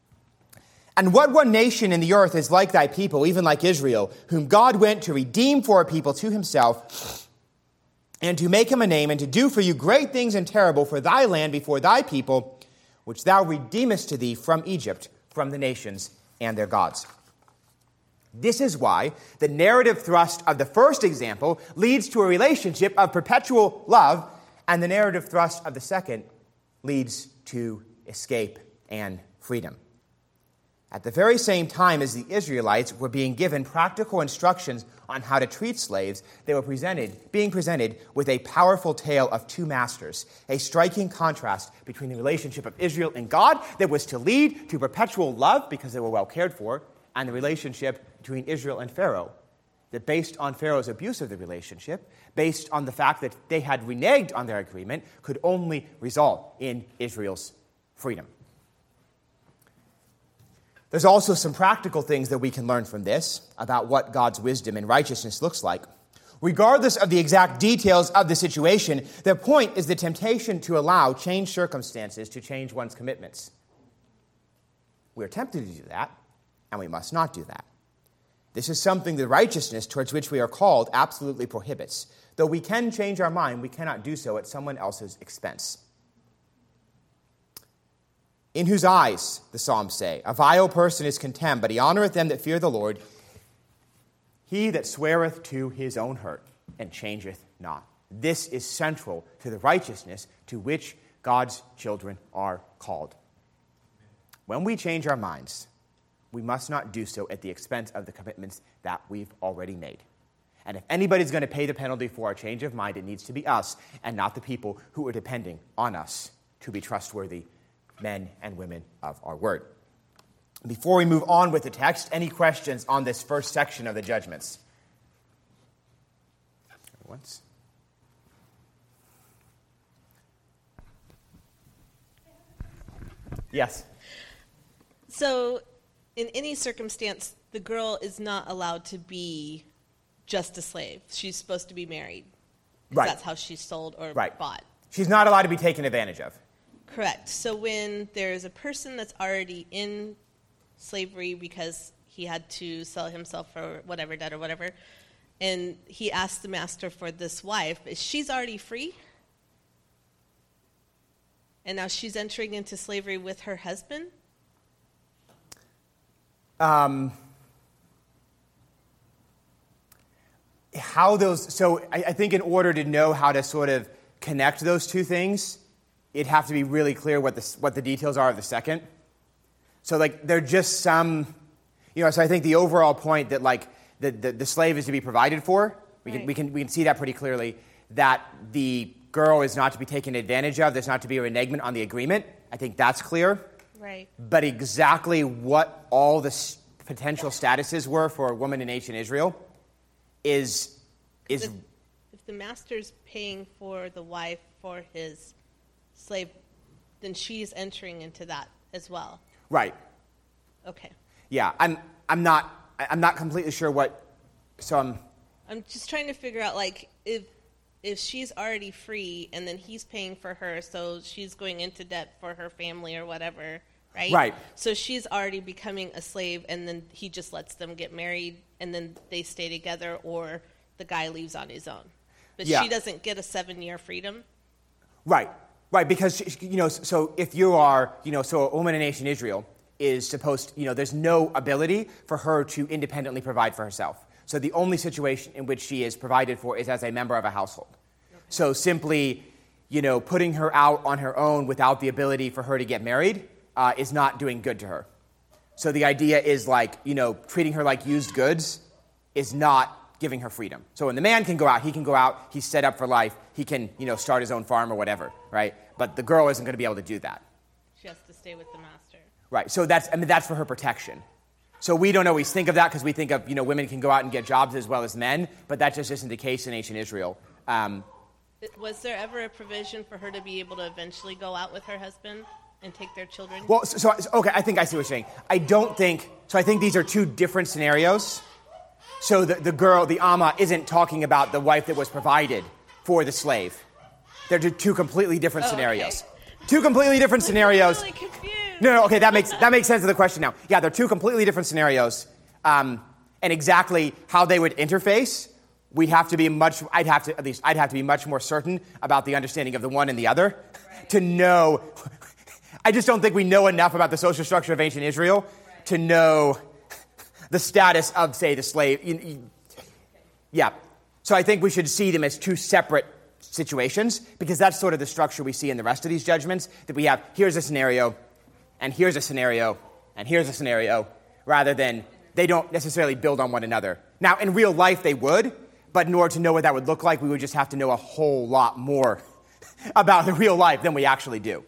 And what one nation in the earth is like thy people, even like Israel, whom God went to redeem for a people to himself, and to make him a name, and to do for you great things and terrible for thy land before thy people, which thou redeemest to thee from Egypt, from the nations and their gods. This is why the narrative thrust of the first example leads to a relationship of perpetual love, and the narrative thrust of the second leads to escape and freedom. At the very same time as the Israelites were being given practical instructions on how to treat slaves, they were presented, being presented with a powerful tale of two masters, a striking contrast between the relationship of Israel and God that was to lead to perpetual love because they were well cared for, and the relationship between Israel and Pharaoh, that based on Pharaoh's abuse of the relationship, based on the fact that they had reneged on their agreement, could only result in Israel's freedom. There's also some practical things that we can learn from this about what God's wisdom and righteousness looks like. Regardless of the exact details of the situation, the point is the temptation to allow changed circumstances to change one's commitments. We're tempted to do that, and we must not do that. This is something the righteousness towards which we are called absolutely prohibits. Though we can change our mind, we cannot do so at someone else's expense. In whose eyes, the Psalms say, a vile person is contemned, but he honoreth them that fear the Lord. He that sweareth to his own hurt and changeth not. This is central to the righteousness to which God's children are called. When we change our minds, we must not do so at the expense of the commitments that we've already made. And if anybody's going to pay the penalty for our change of mind, it needs to be us and not the people who are depending on us to be trustworthy men and women of our word. Before we move on with the text, any questions on this first section of the judgments? Once. Yes. So, in any circumstance, the girl is not allowed to be just a slave. She's supposed to be married. Right. That's how she's sold or right. bought. She's not allowed to be taken advantage of. Correct. So when there's a person that's already in slavery because he had to sell himself for whatever debt or whatever, and he asks the master for this wife, she's already free? And now she's entering into slavery with her husband? Um, how those, so I, I think in order to know how to sort of connect those two things, it'd have to be really clear what the, what the details are of the second. So, like, they're just some, you know, so I think the overall point that, like, the, the, the slave is to be provided for, we, right. can, we, can, we can see that pretty clearly, that the girl is not to be taken advantage of, there's not to be a renegement on the agreement. I think that's clear. Right. But exactly what all the s- potential statuses were for a woman in ancient Israel is... is if, if the master's paying for the wife for his slave, then she's entering into that as well. Right. Okay. Yeah, I'm I'm not I'm not completely sure what so I'm I'm just trying to figure out, like, if if she's already free and then he's paying for her, so she's going into debt for her family or whatever, right? Right. So she's already becoming a slave, and then he just lets them get married and then they stay together, or the guy leaves on his own. But yeah. she doesn't get a seven-year freedom? Right. Right, because, you know, so if you are, you know, so a woman in ancient Israel is supposed, you know, there's no ability for her to independently provide for herself. So the only situation in which she is provided for is as a member of a household. Okay. So simply, you know, putting her out on her own without the ability for her to get married uh, is not doing good to her. So the idea is, like, you know, treating her like used goods is not giving her freedom. So when the man can go out, he can go out, he's set up for life, he can, you know, start his own farm or whatever, right? But the girl isn't going to be able to do that. She has to stay with the master. Right, so that's, I mean, that's for her protection. So we don't always think of that because we think of, you know, women can go out and get jobs as well as men, but that just isn't the case in ancient Israel. Um, Was there ever a provision for her to be able to eventually go out with her husband and take their children? Well, so, so okay, I think I see what you're saying. I don't think, so I think these are two different scenarios. So the, the girl, the Amma, isn't talking about the wife that was provided for the slave. They're two completely different oh, scenarios. Okay. Two completely different scenarios. I'm really confused. No, no, okay, that makes that makes sense of the question now. Yeah, they're two completely different scenarios, um, and exactly how they would interface, we'd have to be much. I'd have to at least I'd have to be much more certain about the understanding of the one and the other right. to know. I just don't think we know enough about the social structure of ancient Israel right. to know the status of, say, the slave. You, you, yeah. So I think we should see them as two separate situations, because that's sort of the structure we see in the rest of these judgments, that we have here's a scenario, and here's a scenario, and here's a scenario, rather than they don't necessarily build on one another. Now, in real life, they would, but in order to know what that would look like, we would just have to know a whole lot more about the real life than we actually do.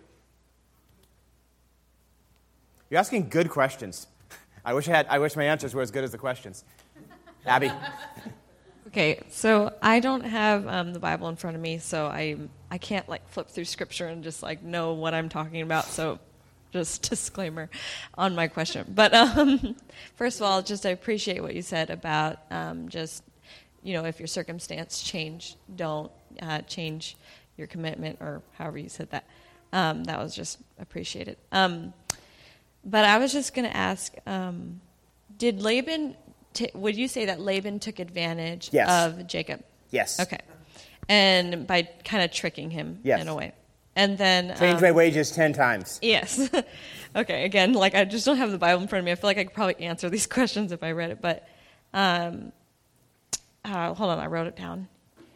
You're asking good questions. I wish I had. I wish my answers were as good as the questions. Abby? Okay, so I don't have um, the Bible in front of me, so I I can't like flip through Scripture and just like know what I'm talking about. So, just disclaimer on my question. But um, first of all, just I appreciate what you said about um, just you know if your circumstance change, don't uh, change your commitment, or however you said that. Um, that was just appreciated. Um, but I was just going to ask, um, did Laban? T- would you say that Laban took advantage Yes. of Jacob? Yes. Okay. And by kind of tricking him Yes. in a way. And then... Change um, my wages ten times. Yes. Okay, again, like I just don't have the Bible in front of me. I feel like I could probably answer these questions if I read it. But um, uh, hold on, I wrote it down.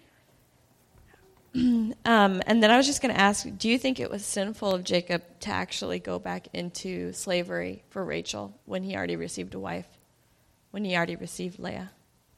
um, and then I was just going to ask, do you think it was sinful of Jacob to actually go back into slavery for Rachel when he already received a wife? When he already received Leah?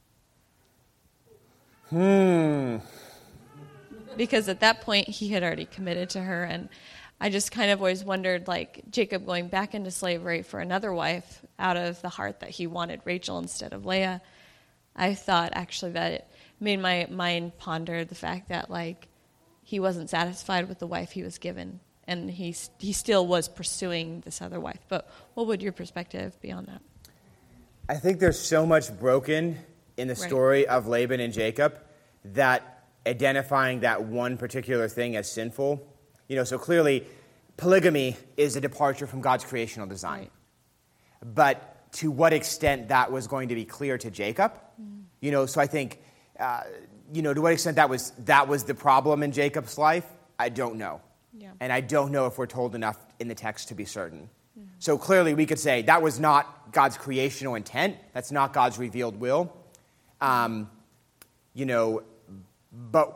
Hmm. Because at that point, he had already committed to her, and I just kind of always wondered, like, Jacob going back into slavery for another wife out of the heart that he wanted Rachel instead of Leah. I thought, actually, that it made my mind ponder the fact that, like, he wasn't satisfied with the wife he was given, and he, he still was pursuing this other wife. But what would your perspective be on that? I think there's so much broken in the story Right. of Laban and Jacob that identifying that one particular thing as sinful, you know, so clearly polygamy is a departure from God's creational design. Right. But to what extent that was going to be clear to Jacob, mm. you know, so I think, uh, you know, to what extent that was that was the problem in Jacob's life, I don't know. Yeah. And I don't know if we're told enough in the text to be certain. Mm. So clearly we could say that was not God's creational intent. That's not God's revealed will. Um, you know, but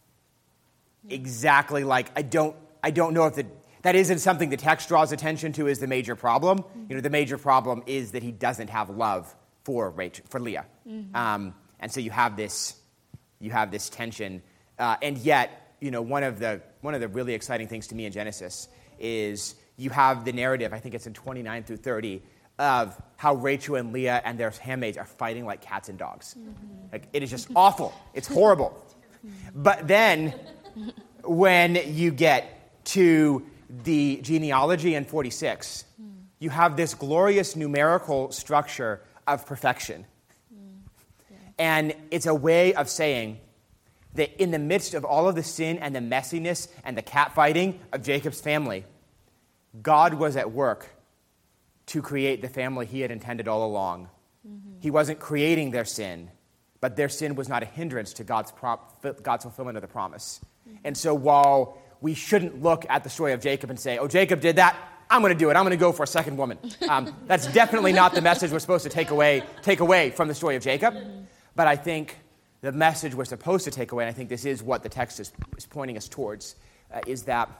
exactly like I don't I don't know if the, that isn't something the text draws attention to as the major problem. Mm-hmm. You know, the major problem is that he doesn't have love for Rachel, for Leah, mm-hmm. um, and so you have this you have this tension, uh, and yet you know one of the one of the really exciting things to me in Genesis is you have the narrative. I think it's in twenty-nine through thirty. Of how Rachel and Leah and their handmaids are fighting like cats and dogs. Mm-hmm. Like, it is just awful. It's horrible. But then, when you get to the genealogy in forty-six, mm. you have this glorious numerical structure of perfection. Mm. Yeah. And it's a way of saying that in the midst of all of the sin and the messiness and the catfighting of Jacob's family, God was at work to create the family he had intended all along. Mm-hmm. He wasn't creating their sin, but their sin was not a hindrance to God's, prop, God's fulfillment of the promise. Mm-hmm. And so while we shouldn't look at the story of Jacob and say, oh, Jacob did that, I'm going to do it. I'm going to go for a second woman. Um, that's definitely not the message we're supposed to take away, take away from the story of Jacob. Mm-hmm. But I think the message we're supposed to take away, and I think this is what the text is, is pointing us towards, uh, is that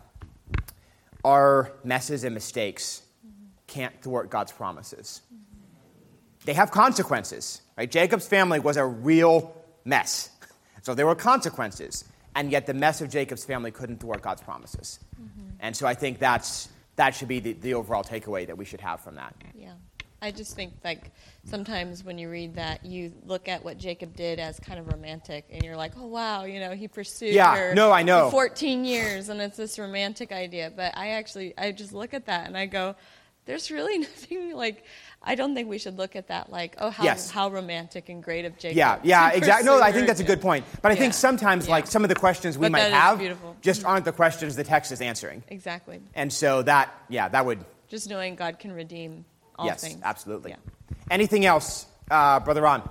our messes and mistakes can't thwart God's promises. Mm-hmm. They have consequences, right? Jacob's family was a real mess. So there were consequences, and yet the mess of Jacob's family couldn't thwart God's promises. Mm-hmm. And so I think that's that should be the, the overall takeaway that we should have from that. Yeah. I just think, like, sometimes when you read that, you look at what Jacob did as kind of romantic, and you're like, oh, wow, you know, he pursued yeah, her no, I know. for fourteen years, and it's this romantic idea. But I actually, I just look at that, and I go, there's really nothing, like, I don't think we should look at that like, oh, how yes. how romantic and great of Jacob. Yeah, yeah, exactly. No, I think that's a good point. But I yeah. think sometimes, yeah. like, some of the questions we but might that have beautiful. just mm-hmm. aren't the questions the text is answering. Exactly. And so that, yeah, that would... Just knowing God can redeem all yes, things. Yes, absolutely. Yeah. Anything else, uh, Brother Ron?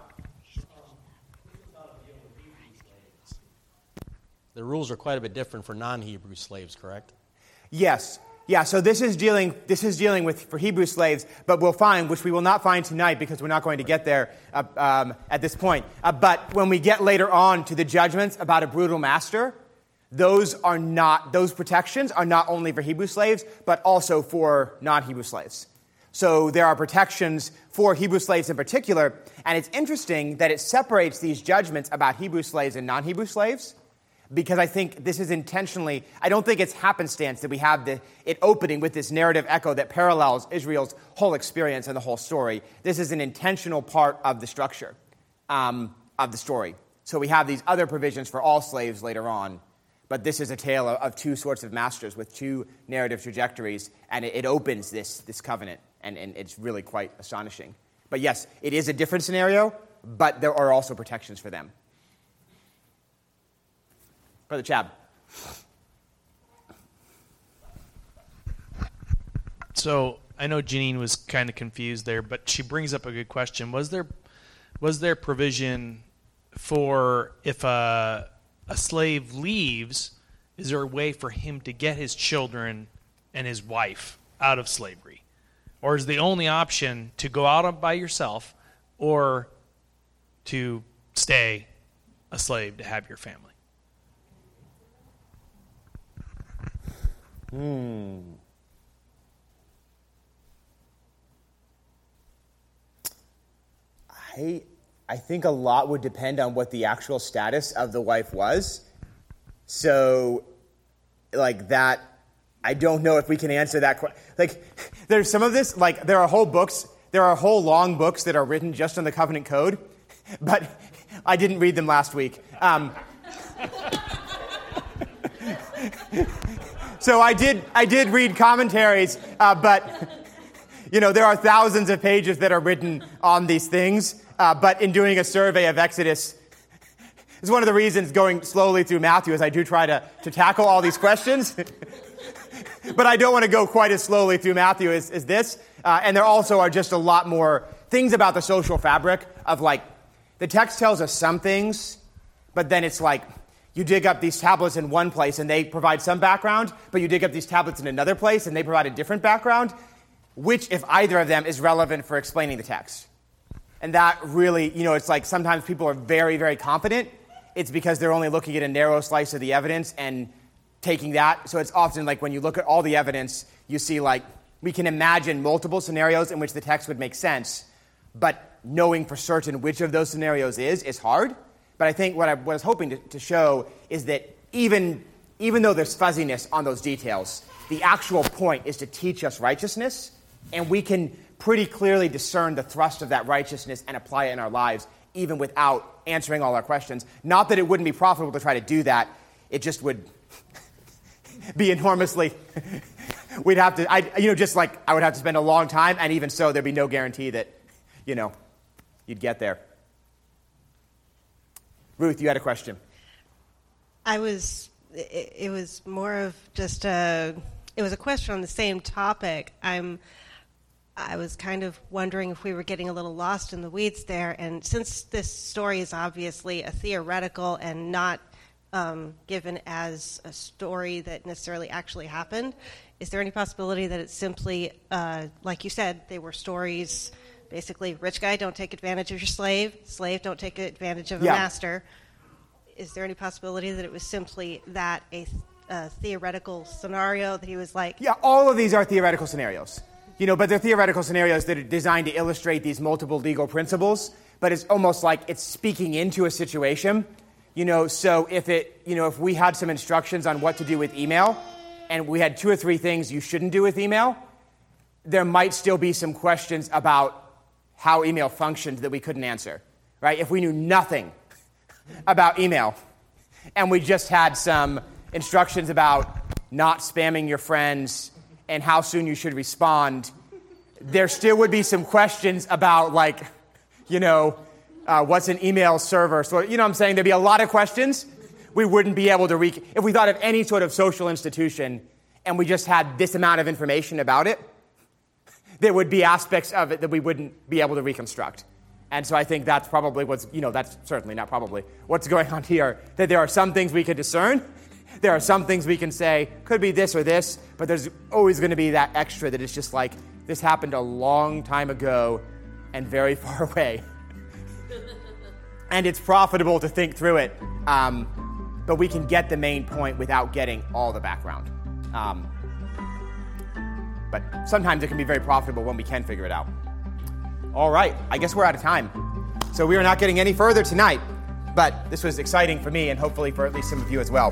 The rules are quite a bit different for non-Hebrew slaves, correct? Yes. Yeah, so this is dealing this is dealing with for Hebrew slaves, but we'll find, which we will not find tonight because we're not going to get there uh, um, at this point. Uh, but when we get later on to the judgments about a brutal master, those are not those protections are not only for Hebrew slaves, but also for non-Hebrew slaves. So there are protections for Hebrew slaves in particular, and it's interesting that it separates these judgments about Hebrew slaves and non-Hebrew slaves, because I think this is intentionally, I don't think it's happenstance that we have the, it opening with this narrative echo that parallels Israel's whole experience and the whole story. This is an intentional part of the structure um, of the story. So we have these other provisions for all slaves later on, but this is a tale of, of two sorts of masters with two narrative trajectories, and it, it opens this, this covenant, and, and it's really quite astonishing. But yes, it is a different scenario, but there are also protections for them. Brother Chab. So I know Janine was kind of confused there, but she brings up a good question. Was there was there provision for if a, a slave leaves, is there a way for him to get his children and his wife out of slavery? Or is the only option to go out by yourself or to stay a slave to have your family? Hmm. I I think a lot would depend on what the actual status of the wife was. So, like that, I don't know if we can answer that question. Like, there's some of this, like, there are whole books, there are whole long books that are written just on the covenant code, but I didn't read them last week. Um, So I did I did read commentaries, uh, but, you know, there are thousands of pages that are written on these things. Uh, but in doing a survey of Exodus, it's one of the reasons going slowly through Matthew is I do try to, to tackle all these questions. But I don't want to go quite as slowly through Matthew as, as this. Uh, and there also are just a lot more things about the social fabric of, like, the text tells us some things, but then it's like, you dig up these tablets in one place and they provide some background, but you dig up these tablets in another place and they provide a different background, which, if either of them, is relevant for explaining the text. And that really, you know, it's like sometimes people are very, very confident. It's because they're only looking at a narrow slice of the evidence and taking that. So it's often like when you look at all the evidence, you see, like, we can imagine multiple scenarios in which the text would make sense, but knowing for certain which of those scenarios is, is hard. But I think what I, what I was hoping to, to show is that even, even though there's fuzziness on those details, the actual point is to teach us righteousness, and we can pretty clearly discern the thrust of that righteousness and apply it in our lives, even without answering all our questions. Not that it wouldn't be profitable to try to do that. It just would be enormously... we'd have to, I, you know, just like I would have to spend a long time, and even so, there'd be no guarantee that, you know, you'd get there. Ruth, you had a question. I was, it, it was more of just a, it was a question on the same topic. I'm, I was kind of wondering if we were getting a little lost in the weeds there. And since this story is obviously a theoretical and not um, given as a story that necessarily actually happened, is there any possibility that it's simply, uh, like you said, they were stories. Basically, rich guy, don't take advantage of your slave. Slave, don't take advantage of a yeah. master. Is there any possibility that it was simply that, a, a theoretical scenario that he was like... Yeah, all of these are theoretical scenarios. You know, but they're theoretical scenarios that are designed to illustrate these multiple legal principles. But it's almost like it's speaking into a situation. You know, so if it, you know, if we had some instructions on what to do with email, and we had two or three things you shouldn't do with email, there might still be some questions about how email functioned that we couldn't answer, right? If we knew nothing about email and we just had some instructions about not spamming your friends and how soon you should respond, there still would be some questions about, like, you know, uh, what's an email server? So, you know what I'm saying? There'd be a lot of questions we wouldn't be able to, re- if we thought of any sort of social institution and we just had this amount of information about it, there would be aspects of it that we wouldn't be able to reconstruct. And so I think that's probably what's, you know, that's certainly not probably what's going on here, that there are some things we could discern There are some things we can say, could be this or this, but there's always going to be that extra that it's just like, this happened a long time ago and very far away. And it's profitable to think through it, um, but we can get the main point without getting all the background. Um, but sometimes it can be very profitable when we can figure it out. All right, I guess we're out of time. So we are not getting any further tonight, but this was exciting for me and hopefully for at least some of you as well.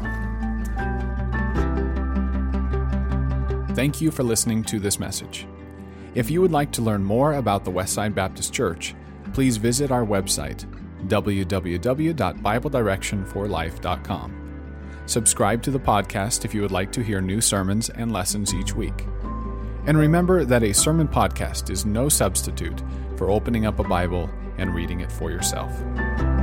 Thank you for listening to this message. If you would like to learn more about the Westside Baptist Church, please visit our website, w w w dot bible direction for life dot com. Subscribe to the podcast if you would like to hear new sermons and lessons each week. And remember that a sermon podcast is no substitute for opening up a Bible and reading it for yourself.